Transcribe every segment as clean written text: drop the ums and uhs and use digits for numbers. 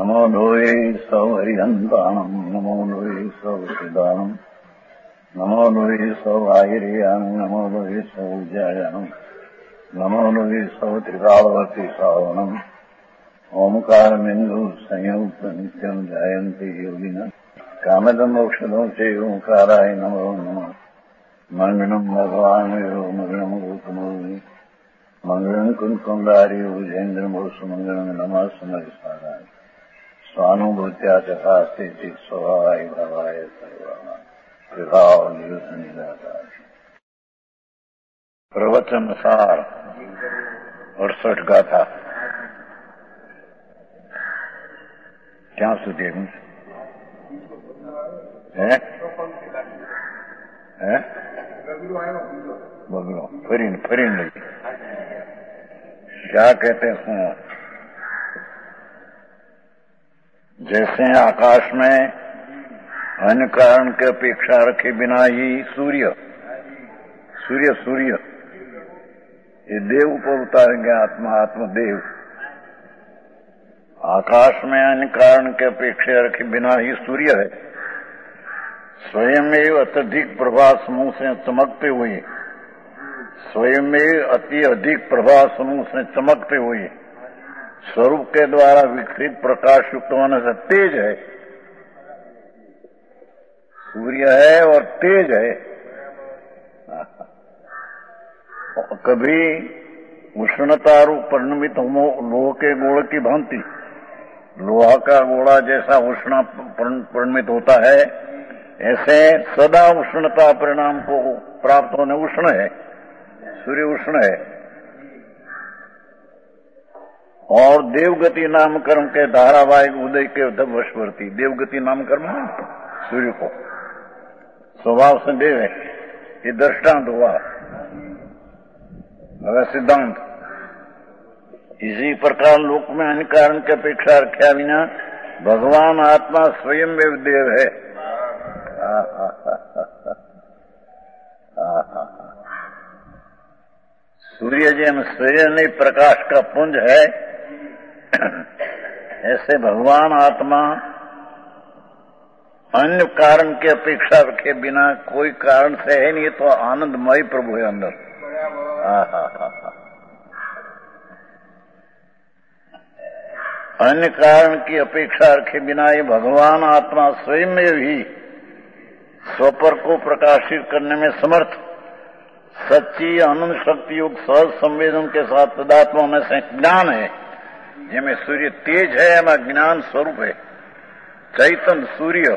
नमो लोये सौहरिहन्ताणम् नमो लोये सौहृदानम् नमो लोये सौभागिर्यानम् नमो लोये सौज्यायानम् नमो लोये सौत्रिकालवर्ति सावनम् ओंकारमिन्दु संयुक्त नित्यम् जायन्ति योगिनः कामदम् औषधम् च ओंकाराय नमो नमः मंगलम् भगवान् मंगलम् गौतमोऽग्नि मंगलम् कुंकुमधारी भुजेन्द्रमोसुमंगलम् नमः सुमरिसाराय स्वानुभूत्या चकास्ते स्वभावाय भावाय सर्वाणां विभावनिदाताय। प्रवचन सार 68 गाथा क्या સુધી है बगलो फरीन क्या कहते हैं? जैसे आकाश में अन्य कारण की अपेक्षा रखे बिना ही सूर्य ये देव को उतारेंगे आत्मदेव। आकाश में अन्य कारण की अपेक्षा रखे बिना ही सूर्य है। स्वयं में अत्यधिक प्रभा समूह से चमकते हुए स्वयं में अति अधिक प्रभा समूह से चमकते हुए स्वरूप के द्वारा विकसित प्रकाश युक्त होने से तेज है। सूर्य है और तेज है। कभी उष्णता रूप परिणमित लोह के गोले की भांति लोहा का गोला जैसा उष्ण परिणमित होता है, ऐसे सदा उष्णता परिणाम को प्राप्त होने उष्ण है। सूर्य उष्ण है। और देवगति नामकर्म के धारावाहिक उदय के वशवर्ती देवगति नामकर्म है सूर्य को स्वभाव से देव है। ये दृष्टांत हुआ। अगर सिद्धांत इसी प्रकार लोक में अन्य कारण की अपेक्षा रख्या बिना भगवान आत्मा स्वयं में देव है। सूर्य जैन स्वयं प्रकाश का पुंज है, ऐसे भगवान आत्मा अन्य कारण की अपेक्षा रखे बिना कोई कारण से है नहीं, तो आनंदमय प्रभु है अंदर। अन्य कारण की अपेक्षा रखे बिना ये भगवान आत्मा स्वयं में भी स्वपर को प्रकाशित करने में समर्थ सच्ची आनंद शक्ति युक्त सहज संवेदन के साथ तदात्मा होने से ज्ञान है। जिसमें सूर्य तेज है, हमें ज्ञान स्वरूप है। चैतन्य सूर्य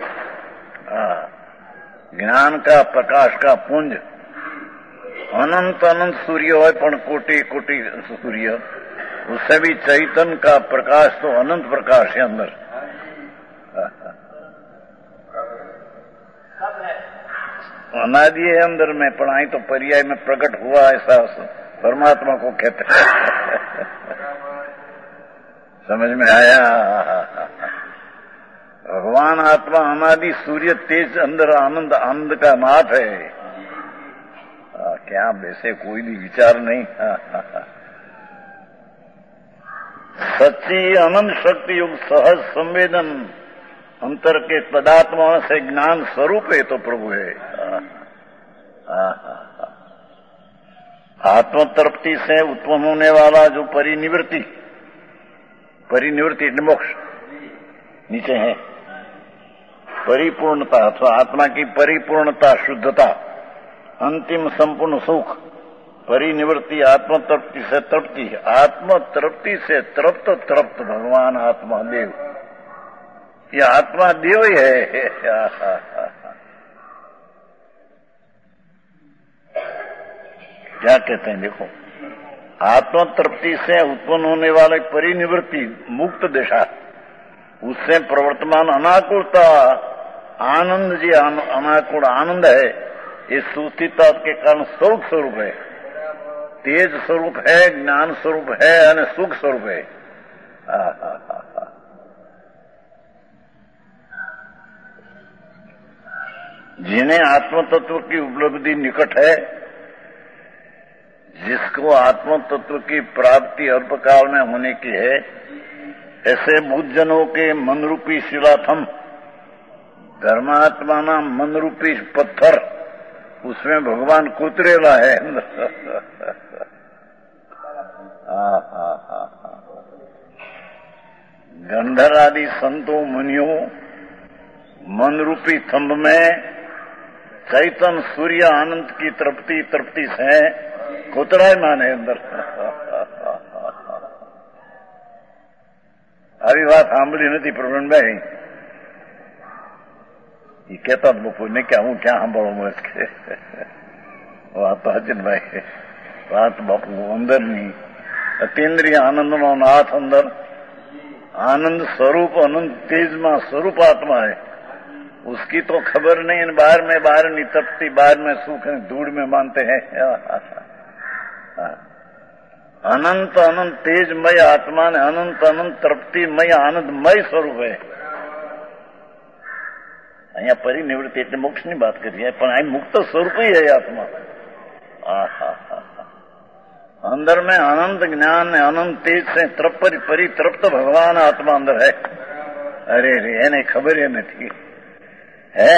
ज्ञान का प्रकाश का पुंज अनंत सूर्य हो, पण कोटि कोटि सूर्य उससे भी चैतन्य का प्रकाश तो अनंत प्रकाश है अंदर। अनादि है अंदर में, पढ़ाई तो पर्याय में प्रकट हुआ, ऐसा परमात्मा को कहते हैं। समझ में आया? भगवान आत्मा अनादि सूर्य तेज अंदर आनंद का नाथ है। क्या वैसे कोई भी विचार नहीं। सच्ची अनंत शक्ति युक्त सहज संवेदन अंतर के तदात्मा से ज्ञान स्वरूप है तो प्रभु है। आत्मतृप्ति से उत्पन्न होने वाला जो परिनिवृत्ति मोक्ष नीचे है। परिपूर्णता अथवा आत्मा की परिपूर्णता, शुद्धता, अंतिम संपूर्ण सुख, परिनिवृत्ति, आत्मतृप्ति से तृप्ति, आत्मतृप्ति से तृप्त भगवान आत्मा देव। ये आत्मा देव ही है। क्या कहते हैं? देखो, आत्मतृप्ति से उत्पन्न होने वाले परिनिवृत्ति मुक्त दशा, उससे प्रवर्तमान अनाकुलता आनंद, जी अनाकुल आनंद है। इस सुस्थिरता के कारण स्वरूप है, तेज स्वरूप है, ज्ञान स्वरूप है और सुख स्वरूप है। जिन्हें आत्म तत्व की उपलब्धि निकट है, जिसको आत्म तत्व की प्राप्ति अल्पकाल में होने की है, ऐसे बुद्धजनों के मन रूपी शिलाथम, धर्मात्मा ना मन रूपी पत्थर, उसमें भगवान कुतरेला है। गंधर आदि संतों मुनियों मन रूपी थंब में चैतन सूर्य आनंद की तृप्ति तृप्ति से कुतराय माने अंदर। આવી વાત સાંભળી નથી પ્રવીણભાઈ, એ કહેતા જ બપોરને કે હું ક્યાં સાંભળવા મળે કે વાત તો હચનભાઈ, વાત બાપુ અંદરની અતિન્દ્રિય આનંદનો નાથ અંદર आनंद स्वरूप अनंत तेज में स्वरूप आत्मा है, उसकी तो खबर नहीं। बाहर नहीं तपती, बाहर में सुख है, धूड़ में मानते हैं। अनंत अनंत तेजमय आत्मा ने अनंत अनंत तृप्तिमय आनंदमय स्वरूप है। अहिया परिनिवृत्ति એટલે મોક્ષની વાત કરીએ, પણ આ મુક્ત સ્વરૂપ ही है आत्मा। अंदर में अनंत ज्ञान ने अनंत तेज से परितृप्त भगवान आत्मा अंदर है। अरे रे એને ખબર એ નથી है।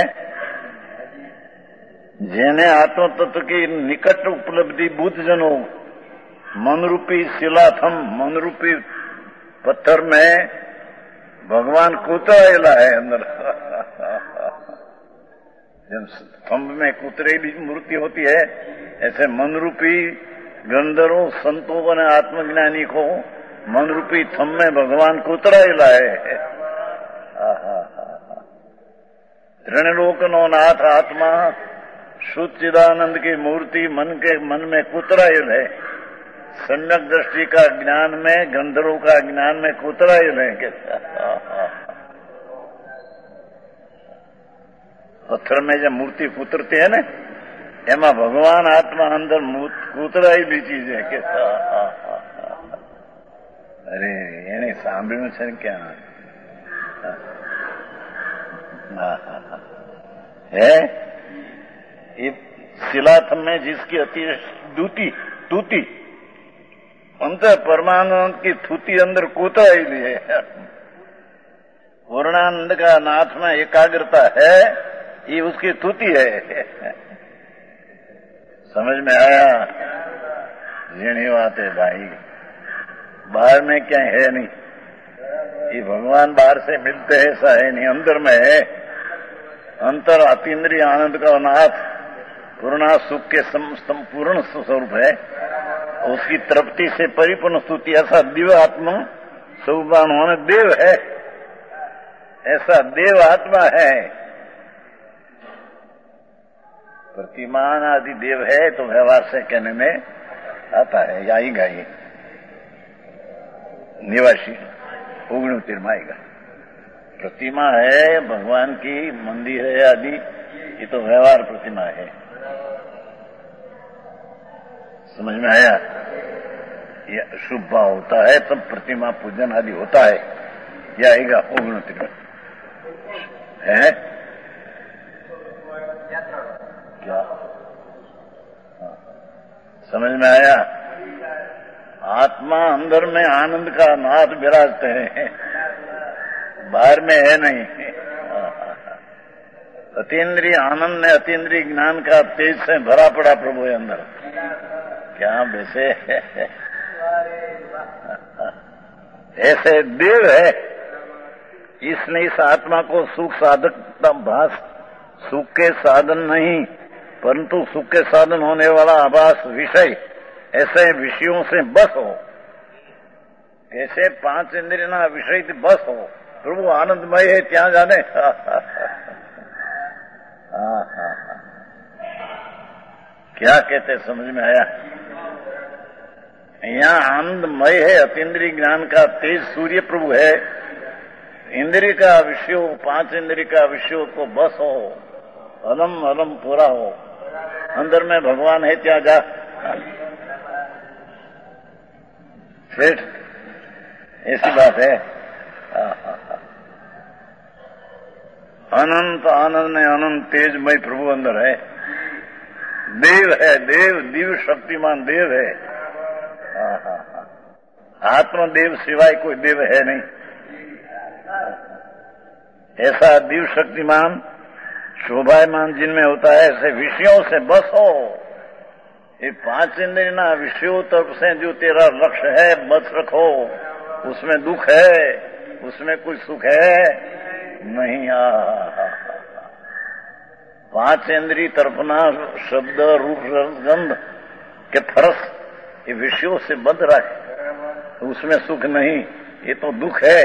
જેને आत्म तत्व की निकट उपलब्धि बुद्धजनों मन रूपी शिलाथम, मन रूपी पत्थर में भगवान कुतरेला है अंदर। जब स्तंभ में कुतरेली मूर्ति होती है, ऐसे मन रूपी गंधर्वों संतों और आत्मज्ञानी को मन रूपी थम में भगवान कुतरायला है। त्रिलोकनो नाथ आत्मा शुद्धिदानंद की मूर्ति मन में कुतरायल है। सम्यक दृष्टि का ज्ञान में, गंधर्वों का ज्ञान में कुतरायल है। पत्थर में जब मूर्ति कुतरती है ना, એમાં ભગવાન આત્મા અંદર કૂતરાયેલી ચીજ છે કે અરે એને સાંભળ્યું છે ને ક્યાં है। ये शिलाथम में जिसकी अति तूती अंत परमानंद की थूती अंदर कूतराયેલી है। पूर्णानंद का नाथ में एकाग्रता है, ये उसकी थूती है। समझ में आया? जीणी बात है भाई, बाहर में क्या है नहीं, ये भगवान बाहर से मिलते हैं ऐसा है नहीं, अंदर में है। अंतर अतीन्द्रिय आनंद का नाथ पूर्णा सुख के संपूर्ण स्वरूप है, उसकी तृप्ति से परिपूर्ण स्तुति। ऐसा दिव्य आत्मा स्वरूपान होने देव है, ऐसा देव आत्मा है। प्रतिमान आदि देव है तो व्यवहार से कहने में आता है, आएगा ये निवासी 69 में आएगा। प्रतिमा है भगवान की, मंदिर है आदि, ये तो व्यवहार प्रतिमा है। समझ में आया? ये शुभ भाव होता है तब प्रतिमा पूजन आदि होता है। ये आएगा 69 में है। क्या समझ में आया? आत्मा अंदर में आनंद का नाद विराजते हैं, बाहर में है नहीं। अतीन्द्रिय आनंद ने अतीन्द्रिय ज्ञान का तेज से भरा पड़ा प्रभु है अंदर। क्या वैसे ऐसे देव है, इसने इस आत्मा को सुख साधक भास, सुख के साधन नहीं परंतु सुख के साधन होने वाला आभास विषय, ऐसे विषयों से बस हो। कैसे 5 इंद्रिय ना विषय से बस हो, प्रभु आनंदमय है क्या जाने। क्या कहते समझ में आया? यहाँ आनंदमय है, अतीन्द्रिय ज्ञान का तेज सूर्य प्रभु है। इंद्रिय का विषयों, 5 इंद्रिय का विषयों को बस हो, अलम अलम पूरा हो। अंदर में भगवान है क्या जा सेठ, ऐसी बात है। अनंत आनंद ने अनंत तेजमय प्रभु अंदर है। देव है, देव दिव्य शक्तिमान देव है। आत्मदेव सिवाय कोई देव है नहीं। ऐसा दिव्य शक्तिमान शोभायमान जिनमें होता है, ऐसे विषयों से बसो। ये 5 इंद्रिय ना विषयों तरफ से जो तेरा लक्ष्य है बस रखो। उसमें दुख है, उसमें कुछ सुख है नहीं। 5 इंद्रिय तर्पणा शब्द रूप रस गंध के फरस ये विषयों से बंध रहा है, तो उसमें सुख नहीं, ये तो दुख है।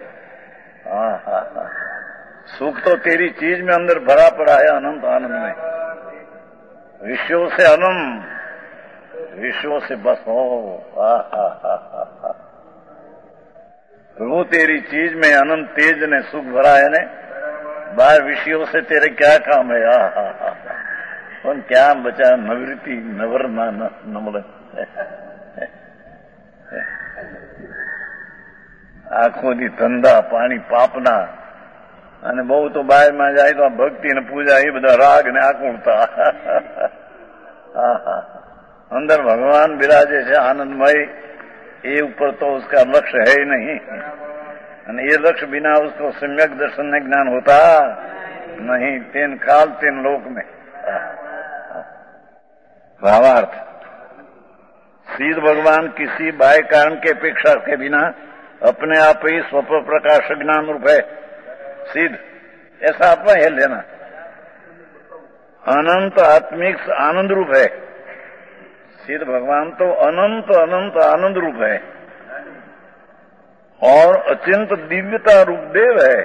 सुख तो तेरी चीज में अंदर भरा पड़ा है, अनंत आनंद में। विषयों से अनंत, विषयों से बस हो। प्रभु तेरी चीज में अनंत तेज ने सुख भरा है ने, बाहर विषयों से तेरे क्या काम है। और क्या बचा नवृत्ति नवर नमल આંખો ની ધંધા પાણી પાપના અને બહુ તો બહારમાં જાય તો ભક્તિ ને પૂજા એ બધા રાગ ને આકુળતા। अंदर भगवान विराजे છે आनंदमय, ये ऊपर तो उसका लक्ष्य है ही नहीं। ये लक्ष्य बिना उसको सम्यक दर्शन ने ज्ञान होता नहीं। तेन काल तेन लोक में। भावार्थ, सिद्ध भगवान किसी बाह्य कारण के अपेक्षा के बिना अपने आप ही स्वप्न प्रकाश ज्ञान रूप है। सिद्ध ऐसा आत्मा है लेना, अनंत आत्मिक आनंद रूप है। सिद्ध भगवान तो अनंत अनंत आनंद रूप है और अत्यंत दिव्यता रूप देव है।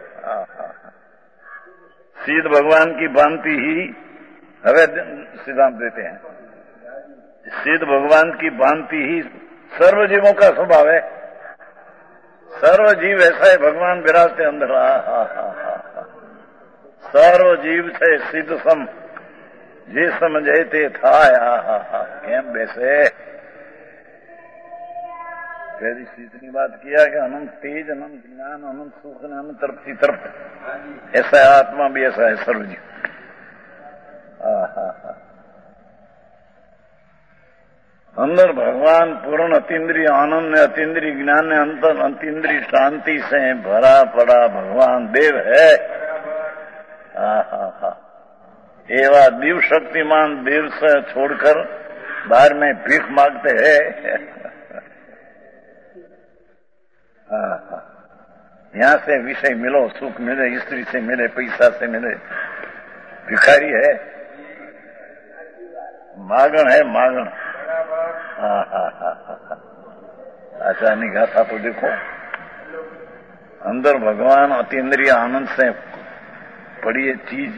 सिद्ध भगवान की भांति ही हवे सिद्धांत देते हैं, सिद्ध भगवान की भांति ही सर्व जीवों का स्वभाव है। सर्व जीव ऐसा है, भगवान विराजते अंदर। सर्व जीव से सिद्ध सम जे समझे ते था। केम बेसे पहली सीधनी बात किया कि अनंत तेज, अनंत ज्ञान, अनंत सुख, अनंत तृप्ति तृप्त। ऐसा आत्मा भी ऐसा है सर्वजीव। अंदर भगवान पूर्ण अतीन्द्रिय आनंद ने, अतीन्द्रिय ज्ञान ने, अंतर अतीन्द्रिय शांति से भरा पड़ा भगवान देव है। एवा दिव्य शक्तिमान देव से छोड़कर बाहर में भीख मांगते हैं। यहां से विषय मिलो, सुख मिले, स्त्री से मिले, पैसा से मिले, भिखारी है, मागण है, मागण। अच्छा निगाह तो देखो, अंदर भगवान अतीन्द्रिय आनंद से पड़ी है चीज।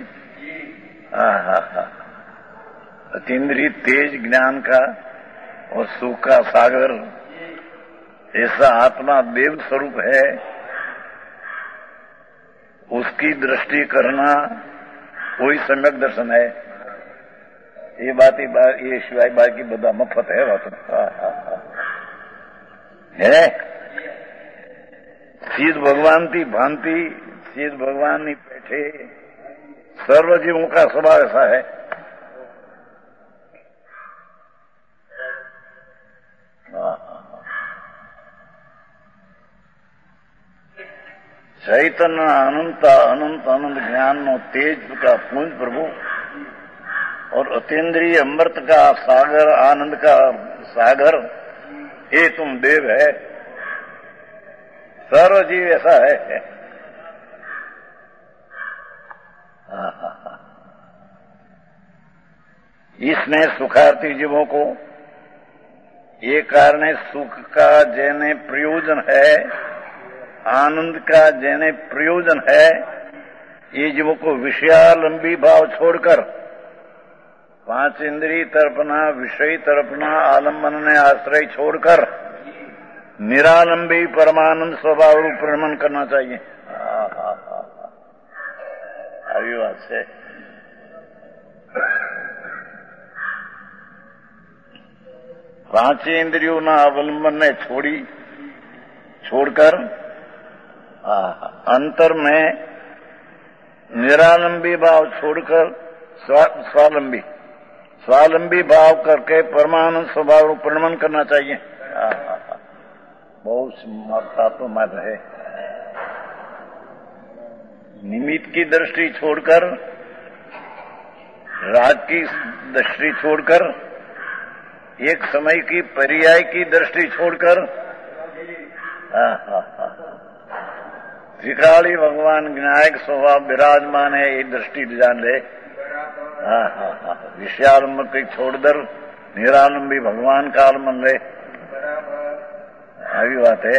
अतीन्द्रिय तेज ज्ञान का और सुख का सागर, ऐसा आत्मा देव स्वरूप है। उसकी दृष्टि करना कोई सम्यक दर्शन है। ये बात ये सिवाय बाकी बदा मफत है। बात है सिद्ध भगवान की भांति, सिद्ध भगवान ની પેઠે सर्व जीवों का स्वभाव ऐसा है। चैतन्य अनंत अनंत आनंद ज्ञान नो तेज का पुंज प्रभु और अतीन्द्रिय अमृत का सागर, आनंद का सागर, ये तुम देव है। सर्व जीव ऐसा है। इसने सुखार्थी जीवों को ये कारण सुख का जेने प्रयोजन है, आनंद का जेने प्रयोजन है, ये जीवों को विषयालंबी भाव छोड़कर 5 इंद्रिय तर्पणा, विषय तर्पणा, आलम्बन ने आश्रय छोड़कर निरालंबी परमानंद स्वभाव रूप प्रमण करना चाहिए। આવી વાત છે। पांच इंद्रियों ना अवलंबन ने छोड़कर अंतर में निरालंबी भाव छोड़कर स्वालंबी भाव करके परमानंद स्वभाव रूप प्रमण करना चाहिए। बहुत मात्रा तो मत है। निमित्त की दृष्टि छोड़कर, राग की दृष्टि छोड़कर, एक समय की पर्याय की दृष्टि छोड़कर, त्रिकाली भगवान विनायक स्वभाव विराजमान है, ये दृष्टि जान ले। विषयालंब की छोड़कर निरालंबी भगवान का आलमन ले, આવી વાત હે।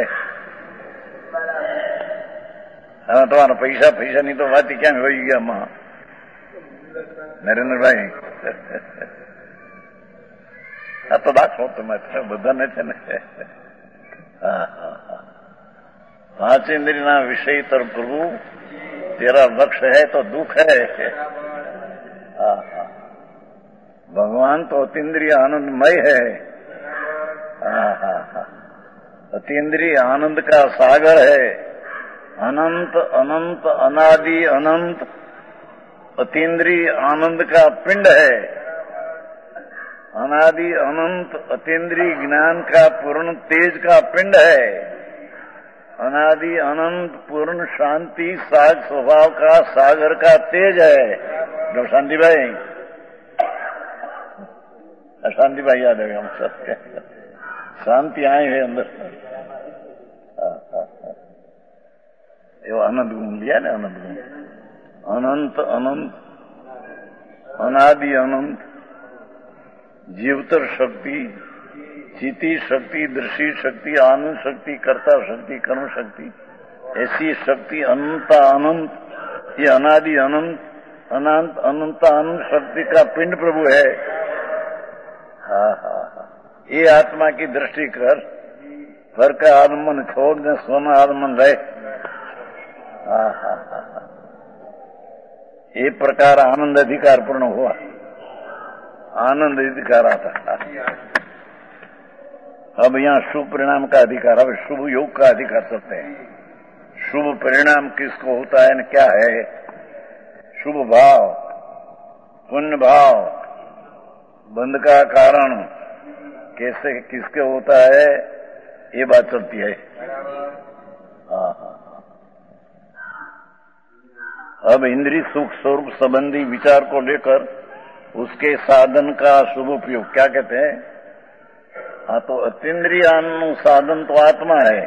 હવે તમારા પૈસા પૈસાની તો વાત ક્યાં હોઈ ગયા માં નરેન્દ્રભાઈ? આ તો દાખલો તમે બધાને છે ને। पांच इंद्रिया विषय तर प्रभु तेरा लक्ष्य है तो दुख है। भगवान तो अतीन्द्रिय आनंदमय है। अतीन्द्रिय आनंद का सागर है। अनंत अनंत अनादि अनंत अतीन्द्रिय आनंद का पिंड है। अनादि अनंत अतीन्द्रिय ज्ञान का पूर्ण तेज का पिंड है। अनादि अनंत पूर्ण शांति साग स्वभाव का सागर का तेज है। जो शांति भाई, शांति भाई याद है हम सब, शांति आए है अंदर। ये आनंद गुण लिया ना, आनंद गुण। अनंत अनंत अनादि अनंत जीवतर शक्ति, चिति शक्ति, दृष्टि शक्ति, आनंद शक्ति, कर्ता शक्ति, कर्म शक्ति, ऐसी शक्ति अनंत अनंत, ये अनादि अनंत अनंत अनंत अनंत शक्ति का पिंड प्रभु है। ये आत्मा की दृष्टि कर, पर का आलमन छोड़ दे, सोना आलमन रहे। ये प्रकार आनंद अधिकार पूर्ण हुआ। आनंद अधिकार आता। अब यहाँ शुभ परिणाम का अधिकार, अब शुभ योग का अधिकार सकते हैं। शुभ परिणाम किसको होता है न क्या है? शुभ भाव, पुण्य भाव, बंध का कारण कैसे किसके होता है, ये बात चलती है। अब इंद्रिय सुख स्वरूप संबंधी विचार को लेकर उसके साधन का शुभ उपयोग क्या कहते हैं? हाँ, तो अतीन्द्रियानु साधन तो आत्मा है।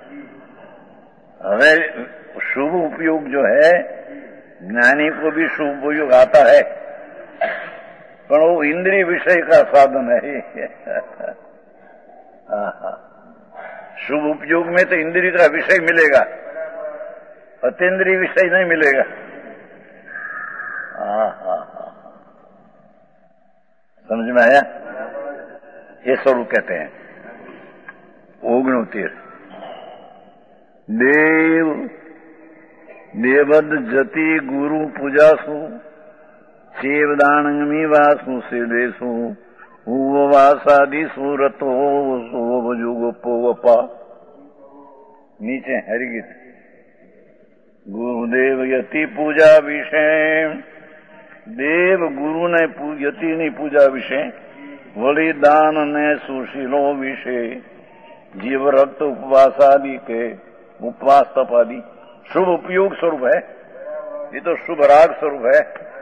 હવે शुभ उपयोग जो है, ज्ञानी को भी शुभ उपयोग आता है, पर वो इंद्रिय विषय का साधन है। शुभ उपयोग में तो इंद्रिय का विषय मिलेगा, अतीन्द्रिय विषय नहीं मिलेगा। समझ में आया? ये स्वरूप कहते हैं। 69 देव देवद जति गुरु पूजासु सेवदानमी वासु सिद्धेशु वासादि सूरतो जुगोपा। नीचे हरिगीत। गुरुदेव यति पूजा विषय, देव गुरु ने यति नहीं पूजा विषय, वली दान ने सुशीलो विषय, जीव रक्त उपवास आदि के उपवास तप आदि शुभ उपयोग स्वरूप है। ये तो शुभ राग स्वरूप है।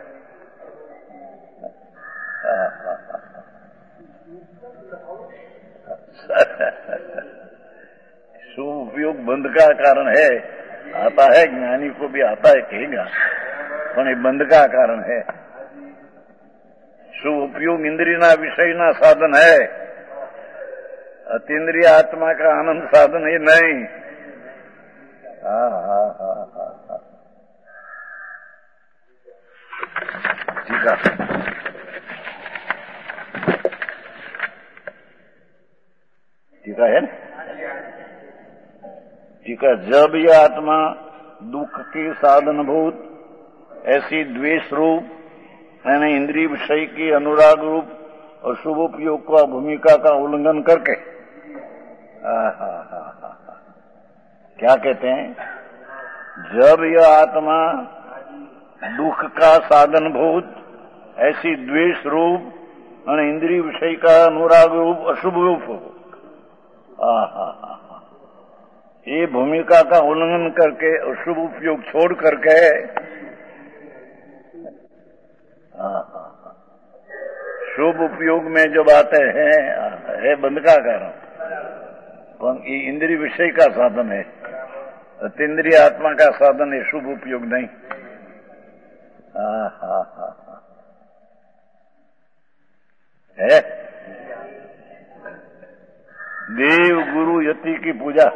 शुभ उपयोग बंध का कारण है, आता है, ज्ञानी को भी आता है कहेगा, पर ये बंध का कारण है। शुभ उपयोग इंद्रियना विषयना साधन है, अतीन्द्रिय आत्मा का आनंद साधन है नहीं। ठीक है, ठीक है ना? ठीक है। जब यह आत्मा दुख की साधन भूत ऐसी द्वेष रूप यानी इंद्रिय विषय की अनुराग रूप और शुभ उपयोग का भूमिका का उल्लंघन करके क्या कहते हैं? जब यह आत्मा दुख का साधन भूत ऐसी द्वेष रूप और इंद्रिय विषय का अनुराग रूप अशुभ रूप हो, ये भूमिका का उल्लंघन करके अशुभ उपयोग छोड़ करके शुभ उपयोग में जब आते हैं है बंध का कारण, ये इंद्रिय विषय का साधन है, अतीन्द्रिय आत्मा का साधन है, शुभ उपयोग नहीं। है देव गुरु यति की पूजा,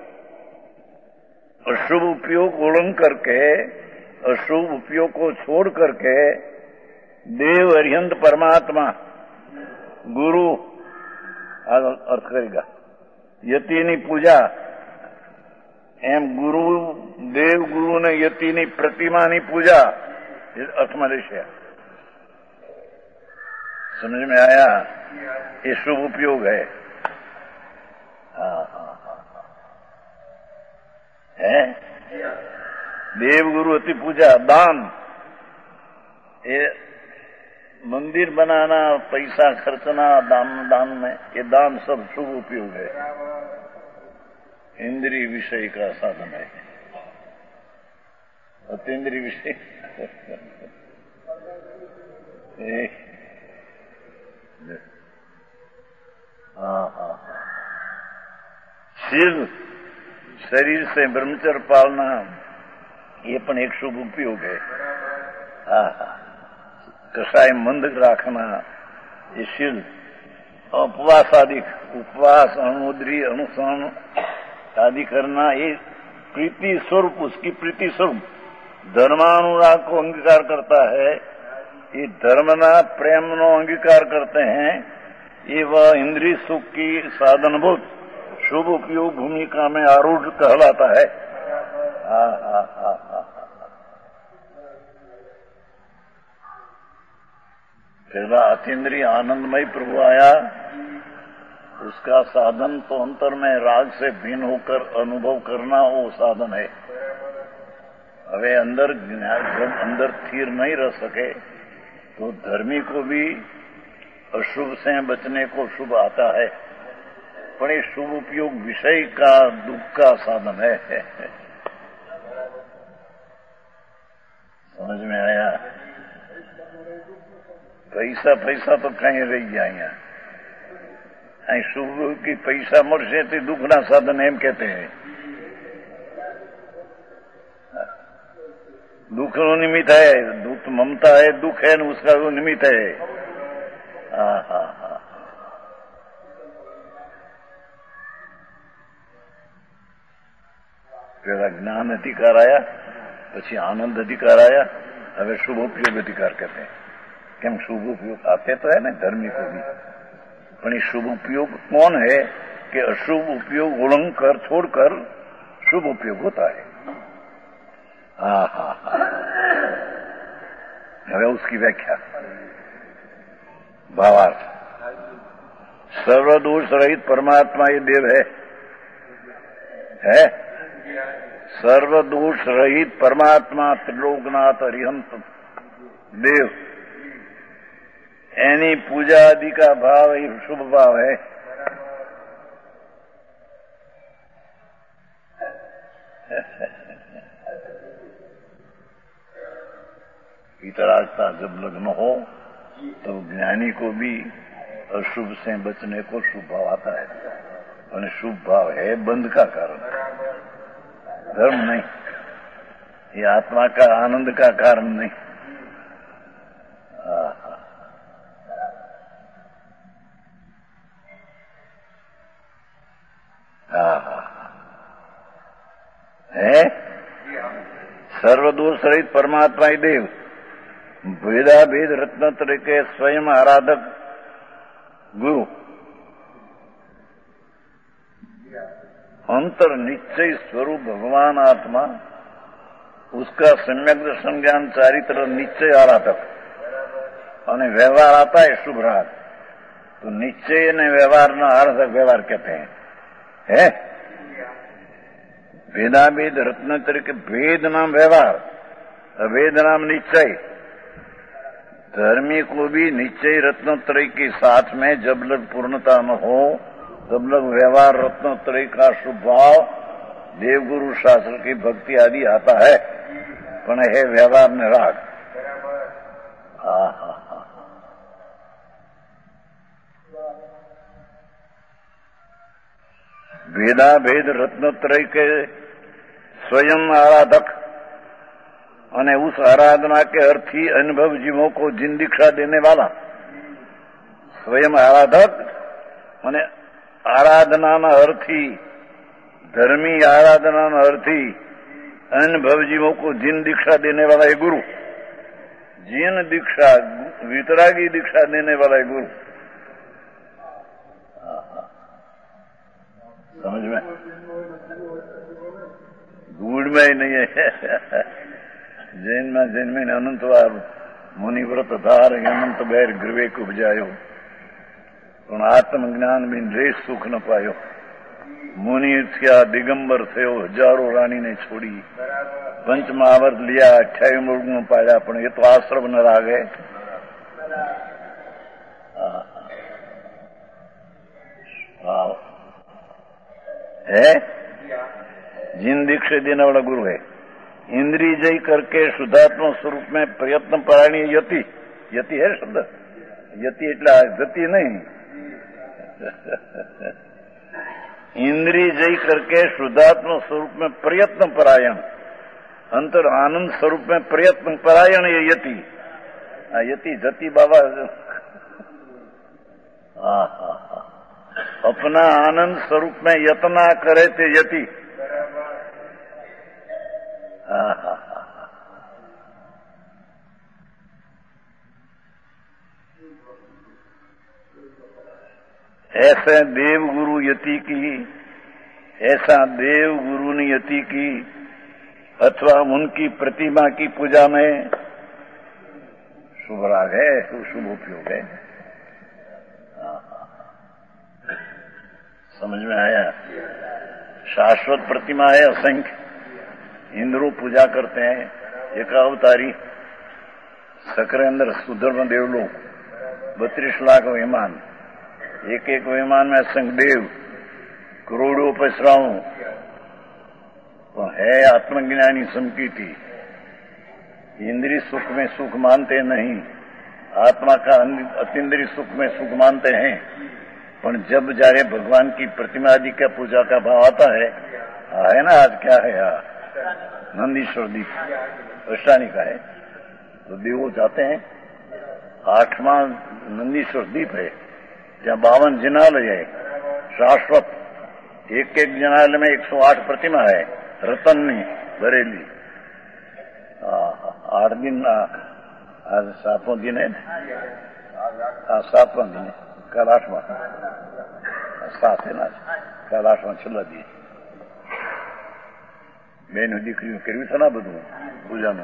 अशुभ उपयोग उल्लंघन करके, अशुभ उपयोग को छोड़ करके देव अरिहंत परमात्मा गुरु अर्थ करेगा यतिनी पूजा एम गुरु देव गुरु ने यतिनी प्रतिमानी पूजा अर्थमलेशिया समझ में आया। ये शुभ उपयोग है। है देव गुरु यति पूजा, दान, ये मंदिर बनाना, पैसा खर्चना दान में, ये दान सब शुभ उपयोग है, इंद्रिय विषय का साधन है, अतीन्द्रिय विषय शील, शरीर से ब्रह्मचर्य पालना, ये पण एक शुभ उपयोग है। कसाय मंद रखना, ये शील, उपवास आदि, उपवास अनुद्री अनुसरण आदि करना, ये प्रीति स्वरूप, उसकी प्रीति स्वरूप धर्मानुराग को अंगीकार करता है। ये धर्मना प्रेम नो अंगीकार करते हैं, ये वह इंद्रिय सुख की साधनभूत शुभ उपयोग भूमिका में आरूढ़ कहलाता है। पहला अतीन्द्रिय आनंदमय प्रभु आया, उसका साधन तो अंतर में राग से भिन्न होकर अनुभव करना, वो साधन है। अवे अंदर जब अंदर स्थिर नहीं रह सके तो धर्मी को भी अशुभ से बचने को शुभ आता है, पर ये शुभ उपयोग विषय का दुख का साधन है। समझ में आया? पैसा तो कहीं रही जाएगा, शुभ की पैसा मरसे तो दुख ना साधन एम कहते हैं। दुख नो निमित्त है, दुख ममता है, दुख है, उसका वो निमित्त है। पहला ज्ञान अधिकार आया, પછી आनंद अधिकार आया, હવે शुभ उपयोग अधिकार कहते हैं। केम शुभ उपयोग आते तो है ना धर्मी को भी, पर शुभ उपयोग कौन है कि अशुभ उपयोग उल्लंघन कर छोड़कर शुभ उपयोग होता है। હવે उसकी व्याख्या, भावार्थ, सर्वदोष रहित परमात्मा ये देव है? सर्वदोष रहित परमात्मा त्रिलोकनाथ अरिहंत देव, एनी पूजा आदि का भाव ये शुभ भाव है। इतराजता जब लग्न हो तो ज्ञानी को भी अशुभ से बचने को शुभ भाव आता है, और शुभ भाव है बंध का कारण, धर्म नहीं, ये आत्मा का आनंद का कारण नहीं। है सर्वदोष रहित परमात्मा ही देव, भेदा भेद रत्नत्रय के स्वयं आराधक गुरु, अंतर निश्चय स्वरूप भगवान आत्मा, उसका सम्यक दर्शन ज्ञान चारित्र निश्चय आराधक, और व्यवहार आता है शुभ राग, तो निश्चय ने व्यवहार न आराधक व्यवहार कहते हैं। भेदाभेद रत्नत्रय के भेद नाम व्यवहार, अभेद नाम निश्चय। धर्मी को भी निश्चय रत्नत्रय के साथ में जब लग पूर्णता न हो तब लग व्यवहार रत्नत्रय का शुभ भाव देवगुरु शास्त्र की भक्ति आदि आता है, पण है व्यवहार ने राग। भेदा भेद रत्नत्रय के स्वयं आराधक અને उस आराधना के अर्थी अनुभव जीवों को जिन दीक्षा देने वाला स्वयं आराधक અને आराधना अर्थी धर्मी आराधना अर्थी अनुभव जीवों को जिन दीक्षा देने वाला है गुरु, जिन दीक्षा वितरागी दीक्षा देने वाला है गुरु। समझ में गुड़ में ही नहीं है। जैन में अनंत वार मुनिव्रत धार अनंत बैर गृवे को उपजायो, पण आत्मज्ञान में रेस सुख न पायो। मुनि थया दिगंबर थयो, हजारों रानी ने छोड़ी, पंच महावर्त लिया, 28 मुर्गों पाया, पण ये तो आश्रम न रागे। है जिन दीक्षा देने वाला गुरु है। इंद्रिय जय करके शुद्धात्म स्वरूप में प्रयत्न परायणी यति, यति है शब्द, यति એટલે गति नहीं। इंद्रिय जय करके शुद्धात्म स्वरूप में प्रयत्न परायण, अंतर आनंद स्वरूप में प्रयत्न परायण ये यति। यति जति बाबा अपना आनंद स्वरूप में यतना करे ते यति। ऐसे देव गुरु यति की, ऐसा देव गुरु ने यति की अथवा उनकी प्रतिमा की पूजा में शुभ राग है, शुभ उपयोग है। समझ में आया? शाश्वत प्रतिमा है असंख्य, इंद्रो पूजा करते हैं, एक अवतारी सक्रेंद्र सुधर्म देवलोक 32 लाख विमान, एक एक विमान में असंख्य देव, करोड़ों पैसराओं, तो है आत्मज्ञानी संकीर्ति। इंद्रिय सुख में सुख मानते नहीं, आत्मा का अतीन्द्रिय सुख में सुख मानते हैं, पर जब जारे भगवान की प्रतिमा आदि का पूजा का भाव आता है ना, आज क्या है यहाँ नंदीश्वर दीप अष्टानी का है, तो देवो जाते हैं। 8वां नंदीश्वर दीप है, जहाँ 52 जिनालय है शाश्वत, एक एक जिनालय में 108 प्रतिमा है, रतननी बरेली। 8 दिन, आज 7वां दिन है, 7वां दिन है, कल 8वां, 7 है ना, कल 8वां छेल्ला दी। બેન દીકરીઓ કર્યું છે ને બધું પૂજાનું।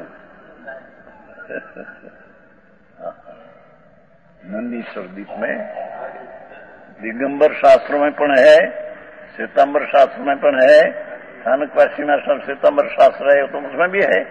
नंदीश्वर दीप में दिगंबर शास्त्र में पण है, श्वेतांबर शास्त्र में पण है, स्थानकवासी में सब श्वेतांबर शास्त्र है तो उसमें भी है।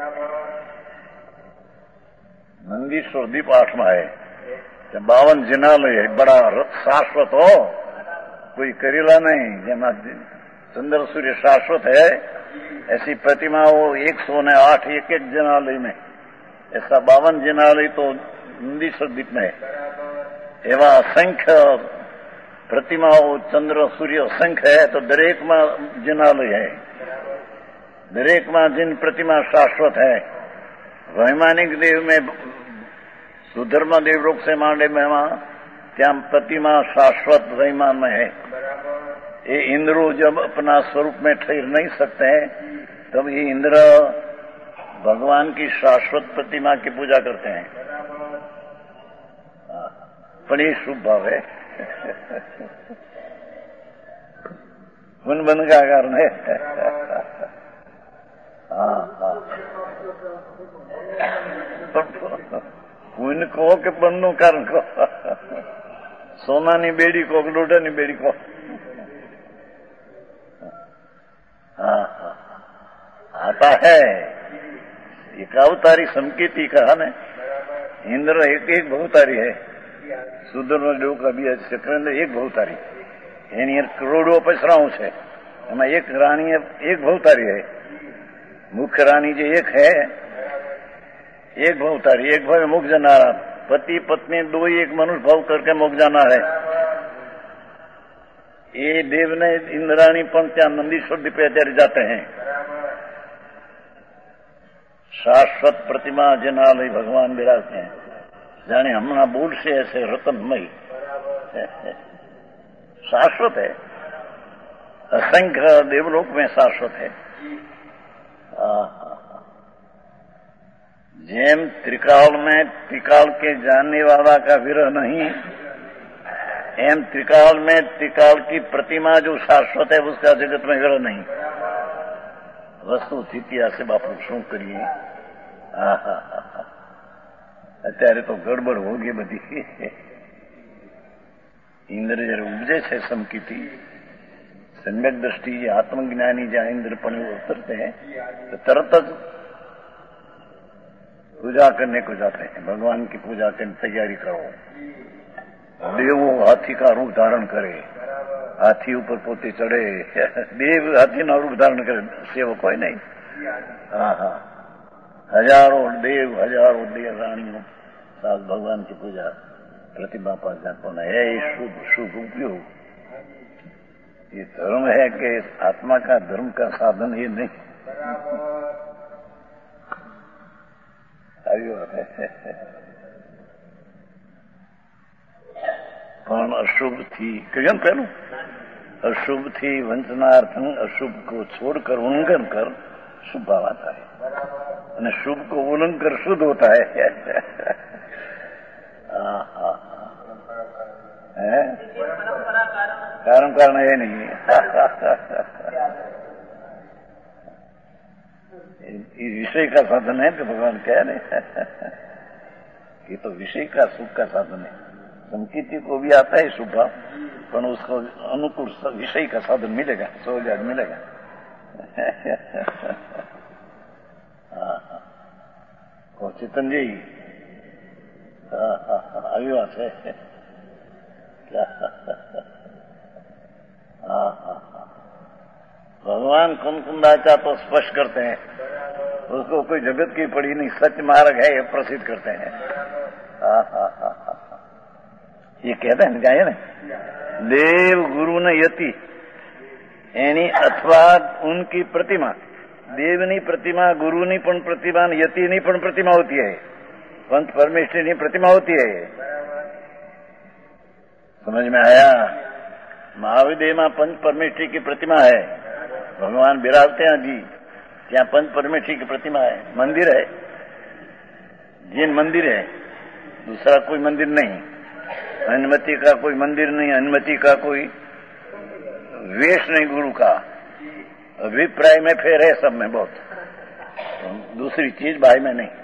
नंदीश्वर दीप 8वां है, 52 जिनालय है, बड़ा शाश्वत हो, कोई करेला नहीं। जेमा चंद्र सूर्य शाश्वत है, ऐसी प्रतिमाओं 108 एक एक जिनालय में, ऐसा 52 जिनालय तो नंदीश्वर दीप में है। एवं असंख्य प्रतिमाओं चंद्र सूर्य असंख्य है, तो दरेक में जिनालय है, दरेक में जिन प्रतिमा शाश्वत है। वैमानिक देव में सुधर्म देवलोक से मांडे में त्या प्रतिमा शाश्वत वैमान में है। ये इंद्रो जब अपना स्वरूप में ठहर नहीं सकते हैं, तब ये इंद्र भगवान की शाश्वत प्रतिमा की पूजा करते हैं। पर ये शुभ भाव है, बन का कारण है। पुण्य को के बननु कारण को, सोना नी बेड़ी को, लोटा नी बेड़ी को। आता है एक अवतारी संकेती कहा ने, इंद्र एक एक बहुतारी है, सुधर्म लोग अभी सक्रेंद्र एक बहुतारी, एनी करोड़ों पैसराओं છે, એમાં એક રાણી એક ભવતારી है, મુખ્ય રાણી જે એક है, एक भवतारी, एक भव मुख जाना, पति पत्नी दो ही एक मनुष्य भव करके मुख जाना है। ये देव ने इंद्राणी पण त्या नंदीश्वर द्वीप पे અત્યારે जाते हैं। शाश्वत प्रतिमा जनालय भगवान विराजते हैं, जाने हमना बोल से ऐसे रतनमय शाश्वत है, असंख्य देवलोक में शाश्वत है। जेम त्रिकाल में त्रिकाल के जानने वाला का विरह नहीं, एम त्रिकाल में त्रिकाल की प्रतिमा जो शाश्वत है उसका जगत में विरह नहीं। वस्तु स्थिति से बापू शू करिए। અત્યારે તો ગડબડ હોગી બધી। इंद्र जયારે ઉપજે છે સમકીથી, सम्यक दृष्टि आत्मज्ञानी जहाँ इंद्र पण उतरते हैं तो तरत पूजा करने को जाते हैं। भगवान की पूजा करने तैयारी करो। देवो हाथी का रूप धारण करे, हाथी ऊपर पोते चढ़े, देव हाथी ना रूप धारण करे, सेवक कोई नहीं। हाँ हाँ, हजारों देव रानियों साथ भगवान की पूजा प्रतिमा पास जाता है। शुभ शुभ उपयोग ये धर्म है कि आत्मा का धर्म का साधन ये नहीं। પણ અશુભ થી કહ્યું પેલું, અશુભ થી વંચનાર્થં અશુभ को छोड़कर उल्लंघन कर शुभ भाव आता है, અને शुभ को उल्लंघन कर शुद्ध होता है। कारण है नहीं। ये विषय का साधन है तो भगवान कह रहे ये तो विषय का सुख का साधन है। संकीर्ति को भी आता है शुभ भाव, पर उसको अनुकूल विषय का साधन मिलेगा, सोजाद मिलेगा। चितन जी આવી વાત है भगवान कुंकुंदाचा तो स्पष्ट करते हैं, उसको कोई जगत की पड़ी नहीं, सच मार्ग है ये प्रसिद्ध करते हैं। ये कहते हैं क्या है ना, देव गुरु ने यति एनी अथवा उनकी प्रतिमा, देवनी प्रतिमा, गुरुनी पण प्रतिमा, यतिनी पण प्रतिमा होती है, पंच परमेश्वरी प्रतिमा होती है। समझ में आया? महाविदेह में पंच परमेश्वरी की प्रतिमा है, भगवान विराजते हैं जी, ત્યાં पंच परमेश्वरी की प्रतिमा है, मंदिर है, जिन मंदिर है, दूसरा कोई मंदिर नहीं, अनुमति का कोई मंदिर नहीं, अनुमति का कोई वेश नहीं, गुरु का अभिप्राय में फेर है सब में बहुत, दूसरी चीज भाई में नहीं।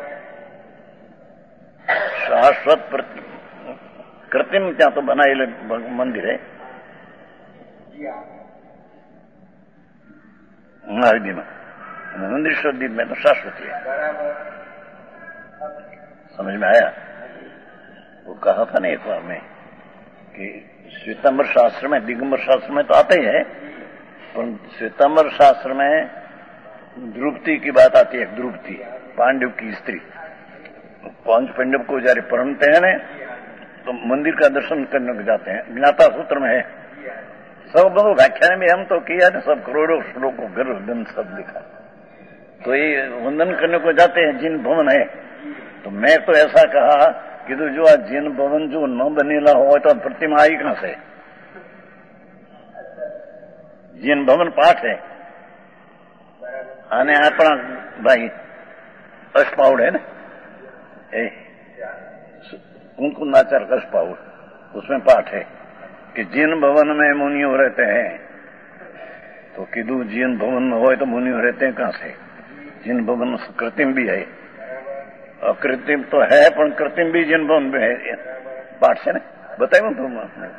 शाश्वत कृत्रिम ત્યાં तो बनाए मंदिर है महाविद्य में, मंदिर द्वीप में तो शाश्वती है। समझ में आया? वो कहा था ना एक बार में कि श्वेतांबर शास्त्र में, दिगंबर शास्त्र में तो आता ही है, पर श्वेतांबर शास्त्र में द्रुपदी की बात आती है। द्रुपदी पांडव की स्त्री, पांच पांडव को जયારે परमते हैं ना तो मंदिर का दर्शन करने को जाते हैं, ज्ञाता सूत्र में है। सब बहुत व्याख्यान में हम तो किया ना, सब करोड़ों श्लोकों गर्भ सब लिखा। तो ये वंदन करने को जाते हैं जिन भवन है, तो मैं तो ऐसा कहा कि जो आ जिन भवन जो न बनेला हो तो प्रतिमा आई कहां से? जिन भवन पाठ है आने अपना भाई अष्टपाउड है ना, उनको नाचार अष्टपाउड, उसमें पाठ है कि जिन भवन में मुनियों रहते हैं, तो किदू जिन भवन में हो तो मुनियों रहते हैं कहां से? जिन भवन कृत्रिम भी है, अकृत्रिम तो है, पर कृत्रिम भी जिन भवन में है, पाठ से ना बताए तुम